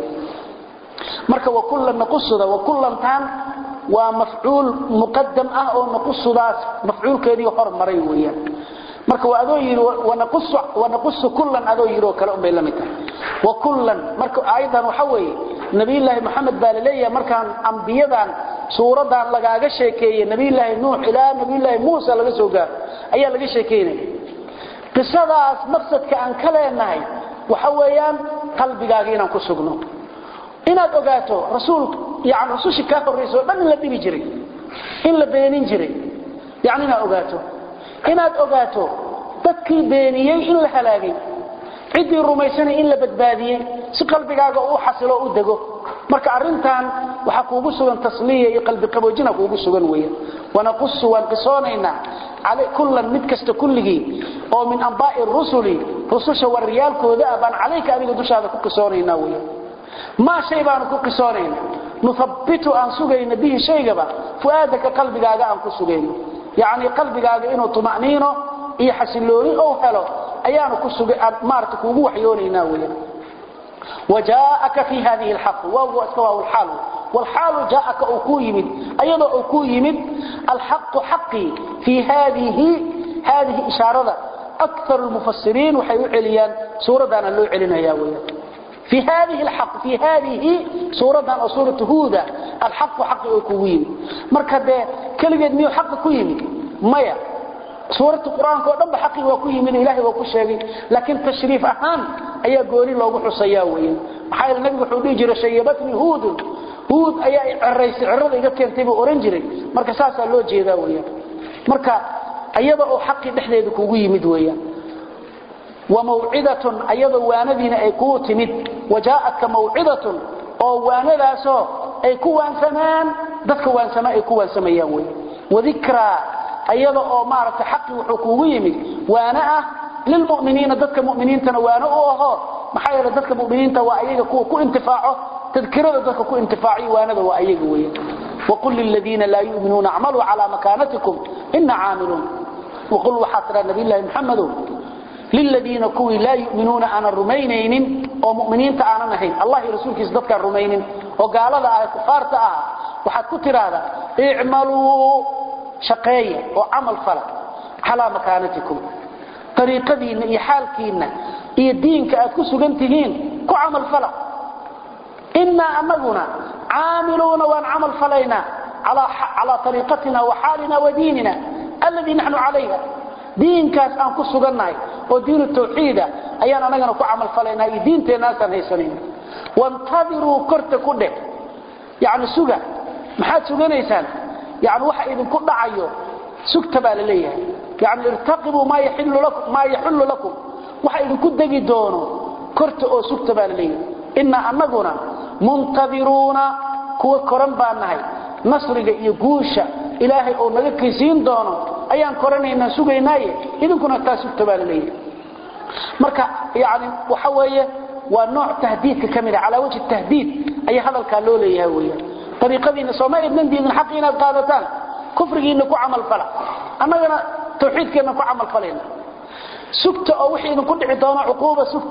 marka wa kullan naqsuda wa kullan tan waa mafcuul muqaddam ah oo naqsudaas mafcuulkeedii hor maray weeyaan marka waa adoo yiri wa naqsu wa naqsu kullan adoo yiro kala u beelamita wa kullan marka aayadan waxa weeye nabi ilaahi maxamed baalaleeya markaan anbiyadan suuradan lagaaga sheekeeyay nabi ilaahi nuux ilaa nabi ilaahi muusa laga soo gaar ayaa laga sheekeeyay qisadaas nafsadka aan ka leenahay waxa weeyaan qalbigaaga inaan ku sugno inaad ogaato rasuul yaani rasuushi ka horeyso dhan la dhibi jiray in la beenin jiray yaani inaad ogaato inaad ogaato dadkii beeniyay in la halaagay cidii rumaysanay in la badbaadiyay si qalbigaaga uu xasilo u dago marka arintan waxa kuugu sugan tasliya iyo qalbi qaboojina kuugu sugan weeyaan wana qussu waan qisoonayna على كل مدكست كلغي او من انباء الرسل رسوش والريال كودا بان عليك اديك دشاده ku qisoonayna way ma shay baan ku qisoonayna nuthabbitu an sugayna bihi shaygaba fuadaka qalbigaaga aan ku sugayno yaani qalbigaaga inuu tumaaniino iyo xasilooni oo helo ayaan ku sugay maarta kuugu waxyoonayna way وجاءك في هذه الحق وهو استوى الحال والحال جاءك أكويمد أيضا أكويمد الحق حقي في هذه هذه إشارة أكثر المفسرين وحيو عليان سورة دانا اللو علينا ياويا في هذه الحق في هذه سورة دانا سورة هودة الحق حق أكويمد مركز كلمة ميو حق كويمد مايا سورة القرآن كودن بحقي وكويمد إلهي وكشاقي لكن تشريف أهان أيها قولي لو حسياويا محايا النبي وحودي جرى شيبتني هود هود ayaa cirrays cirrada iga keentay buu oran jiray marka saasa loo jeedaa weeyaan marka ayada oo xaqi dhexdeeda kugu yimid weeyaan wa maw'idatun ayada waanadiina ay ku timid wajaa'aka maw'idatun oo waanadaaso ay ku waansamaan dadka waansama ay ku waansamayaan weeyaan wadikra ayada oo maarta xaqi wuxuu kugu yimid waana ah lil mu'miniina dadka mu'miniintana waana oo aho maxay yeelay dadka mu'miniinta waa ayaga ku intifaaco تذكروا ذلك كو انتفاعي وانا ذو أيق ويا وقل للذين لا يؤمنون اعملوا على مكانتكم إن عاملون وقل وحاطر النبي الله محمد للذين كوي لا يؤمنون أنا الرمينين ومؤمنين تعانا نحين الله رسولك يصدقك الرمينين وقال هذا آية كفار تعالى وحد كتر هذا اعملوا شقية وعمل فلا على مكانتكم طريقة دين إحالكين إيه دينك أتكسوا بنتهين كو عمل فلا إنا أمدنا عاملون وانعمل فلينا على على طريقتنا وحالنا وديننا الذي نحن عليها دين كاس أن كسرناي ودين التوحيد أيانا نحن كعمل فلينا دين تناسا هيسنين وانتظروا كرت كده يعني سجى محد سجى نيسان يعني واحد إذا كنا عيو سكت بالليه يعني ارتقبوا ما يحل لكم ما يحل لكم واحد إذا كنت جدونه كرت أو سكت بالليه إن أمدنا منتظرون كوا كرم بانهاي نصرك يقوشا إلهي أو نلقيسين دونه أيان كرنينا سوغيناي إذن كنا تاسب تبالي مركا يعني وحوية ونوع تهديد كامل على وجه التهديد أي هذا الكالولي يهوية طريقة دي نسوما ابن دين الحقين القادتان كفرك إنكو عمل فلا أما توحيدك إنكو عمل فلين سكت أو وحي إذن كنت عدونا عقوبة سكت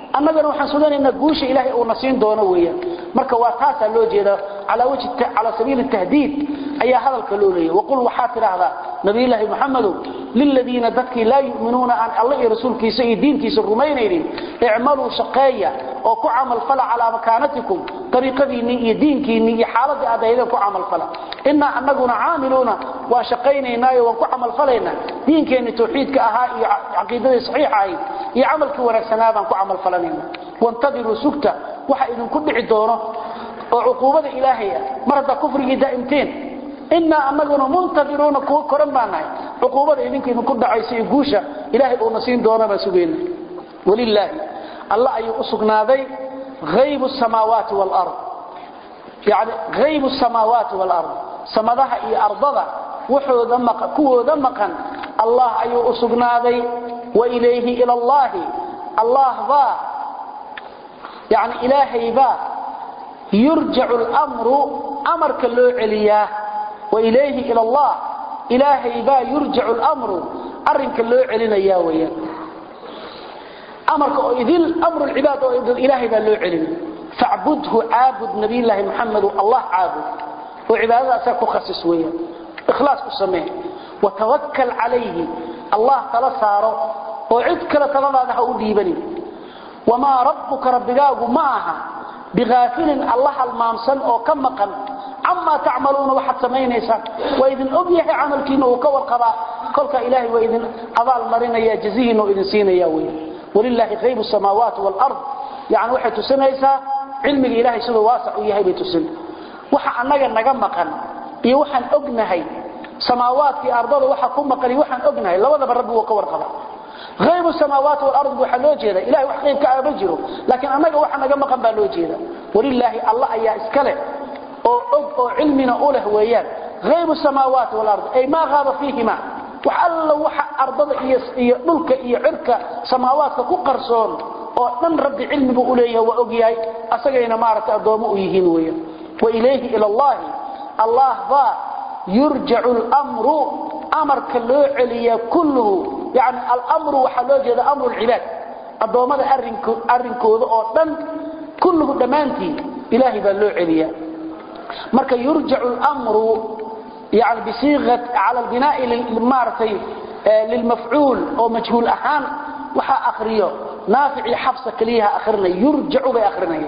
annagana waxaan suganayna guusha ilaahay uu nasiin doono weeyaan marka waa taas loo jeeda ala wajhi ala sabiil tahdid ayaa hadalka loo leeyahay waqul waxa tiraahdaa nabi ilaahi muhammad lil ladina dadki la yu'minuna an allah iyo rasuulkiisa iyo diintiisa rumaynayeen i'malu shaqaya oo ku amal fala ala makaanatikum tariiqadiini iyo diinkiini iyo xaaladda aadayda ku amal fala inna annaguna aamiluna wa shaqaynaynaay oo ku amal falayna diinkeena tawxiidka ahaa iyo aqeedada saxiixa iyo amalkii wanaagsanaadan ku amal falanayna wantadiru sugta waxa idin ku dhici doono oo uquubada ilaahay marada kufriga daa'imteen inna annaguna muntadiruna ku koran baanay uquubada idinka idin ku dhacaysay guusha ilaahay oo nasiin doona ba sugeena walillahi allah ayu usugnaaday غيب السماوات والارض يعني غيب السماوات والارض سمدها اي ارضها وحودا مق كودا مقن الله ايو اسغناداي واليه الى الله الله با يعني الهي با يرجع الامر امرك لو عليا واليه الى الله الهي با يرجع الامر ارنك لو علينيا ويا أمرك إذن أمر العباد وإذن إلهي ذا اللو علم فاعبده عابد نبي الله محمد الله عابد وعبادة أساكو خصص ويا إخلاص السماء وتوكل عليه الله تلساره وعدك لتلضى أودي بني وما ربك ربك معها بغافل الله المامسن أو كمقا عما تعملون وحد سمينيسا وإذن أبيح عملكين وكور قضاء كلك إلهي وإذن أضال مرينا يا جزين وإذن سين يا ويا ولله غيب السماوات والأرض يعني وحي تسنيسا علم الإلهي سيده واسع ويهي بيتسن وحا أننا نغمقا يوحا أقنهي سماوات في أرضه وحا كمقا يوحا أقنهي لو ذا بالرب وكور قضاء غيب السماوات والأرض وحا لو جيدا إلهي وحا غيب كعب بجره لكن أننا وحا نغمقا بالو جيدا ولله الله أيها إسكاله أو, أو علمنا أوله ويان غيب السماوات والأرض أي ما غاب فيهما وحال وحا أرضه إيا ملك إيا عركة سماواتك كقرصون ومن رب علم بأوليه وأقياي أسقينا مارة أدومه يهينويا وإليه إلى الله الله ذا يرجع الأمر أمر كله عليا كله يعني الأمر وحلوجه هذا أمر العباد أدومه أرنكو ذا كله دمانتي إلهي بلو عليا مركا يرجع الأمر يعني بصيغة على البناء للمارتي للمفعول أو مجهول أحان وحا أخريه نافع حفصة كليها أخرنا يرجع بأخرنا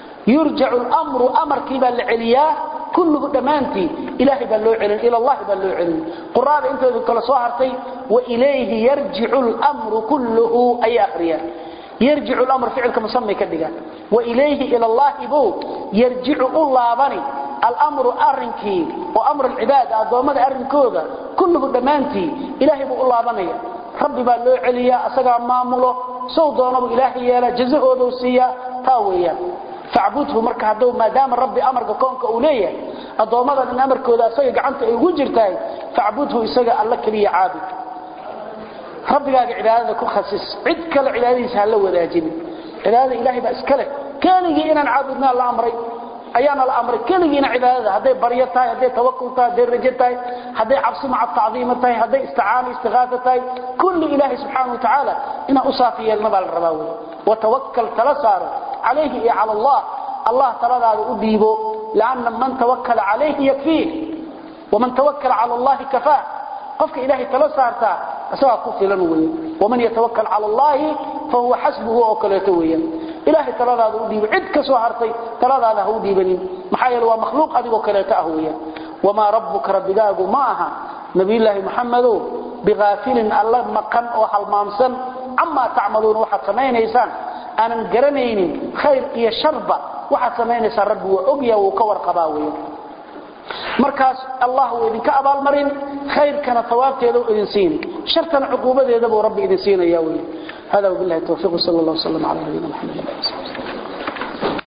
يرجع الأمر أمر كيبا العليا كله دمانتي إلهي بلو علن إلى الله بلو علن قرآن انت ذكر صهرتي وإليه يرجع الأمر كله أي أخريا يرجع الأمر فعل كمسمي كدقا وإليه إلى الله بو يرجع الله بني الأمر أرنكي وأمر العباد أدومد أرنكوغا كله دمانتي إلهي بو الله بني ربي بالله عليا أسقى مامله سودونه إلهي يالا جزءه دوسيا تاويا فاعبده مركا هدو ما دام ربي أمرك كونك أوليا أدومد أن أمركوغا أسقى عنك وجرتاي فاعبده إسقى الله كلي عابد ربي قال عبادة كو خصيص عد كلا عبادة سهل وذاجين عبادة إلهي بأسكله كان يجينا عابدنا الله أمري أيانا الأمر كل جينا عبادة هذي بريتاي هذي توكلتاي هذي رجتاي هذي عبس مع التعظيمتاي هذي استعانة استغاثتاي كل إله سبحانه وتعالى إن أصافي المبال الرباوي وتوكل تلسار عليه على الله الله ترى هذا أديبه لأن من توكل عليه يكفيه ومن توكل على الله كفاه قفك إلهي تلسارتا أسوأ كفي لنوي ومن يتوكل على الله فهو حسبه وكلتويا إلهي ترى هذا أديب عد كسوهرتي ترى هذا هو ديبني محايل ومخلوق أديب وكلتأهويا وما ربك ربك معها نبي الله محمد بغافل الله مقن وحلمامسا عما تعملون وحد سمين إيسان أنا قرنين خير إيا شربة وحد سمين إيسان رب وأقيا وكور قباويا markaas Allah uu idinka abaal marin khayrkana tawaabteedu idin siin shartan cuqubadeeda buu rabbi idin siinaya wali hada billahi tawfiq sallallahu alayhi wa sallam ala nabiyina muhammad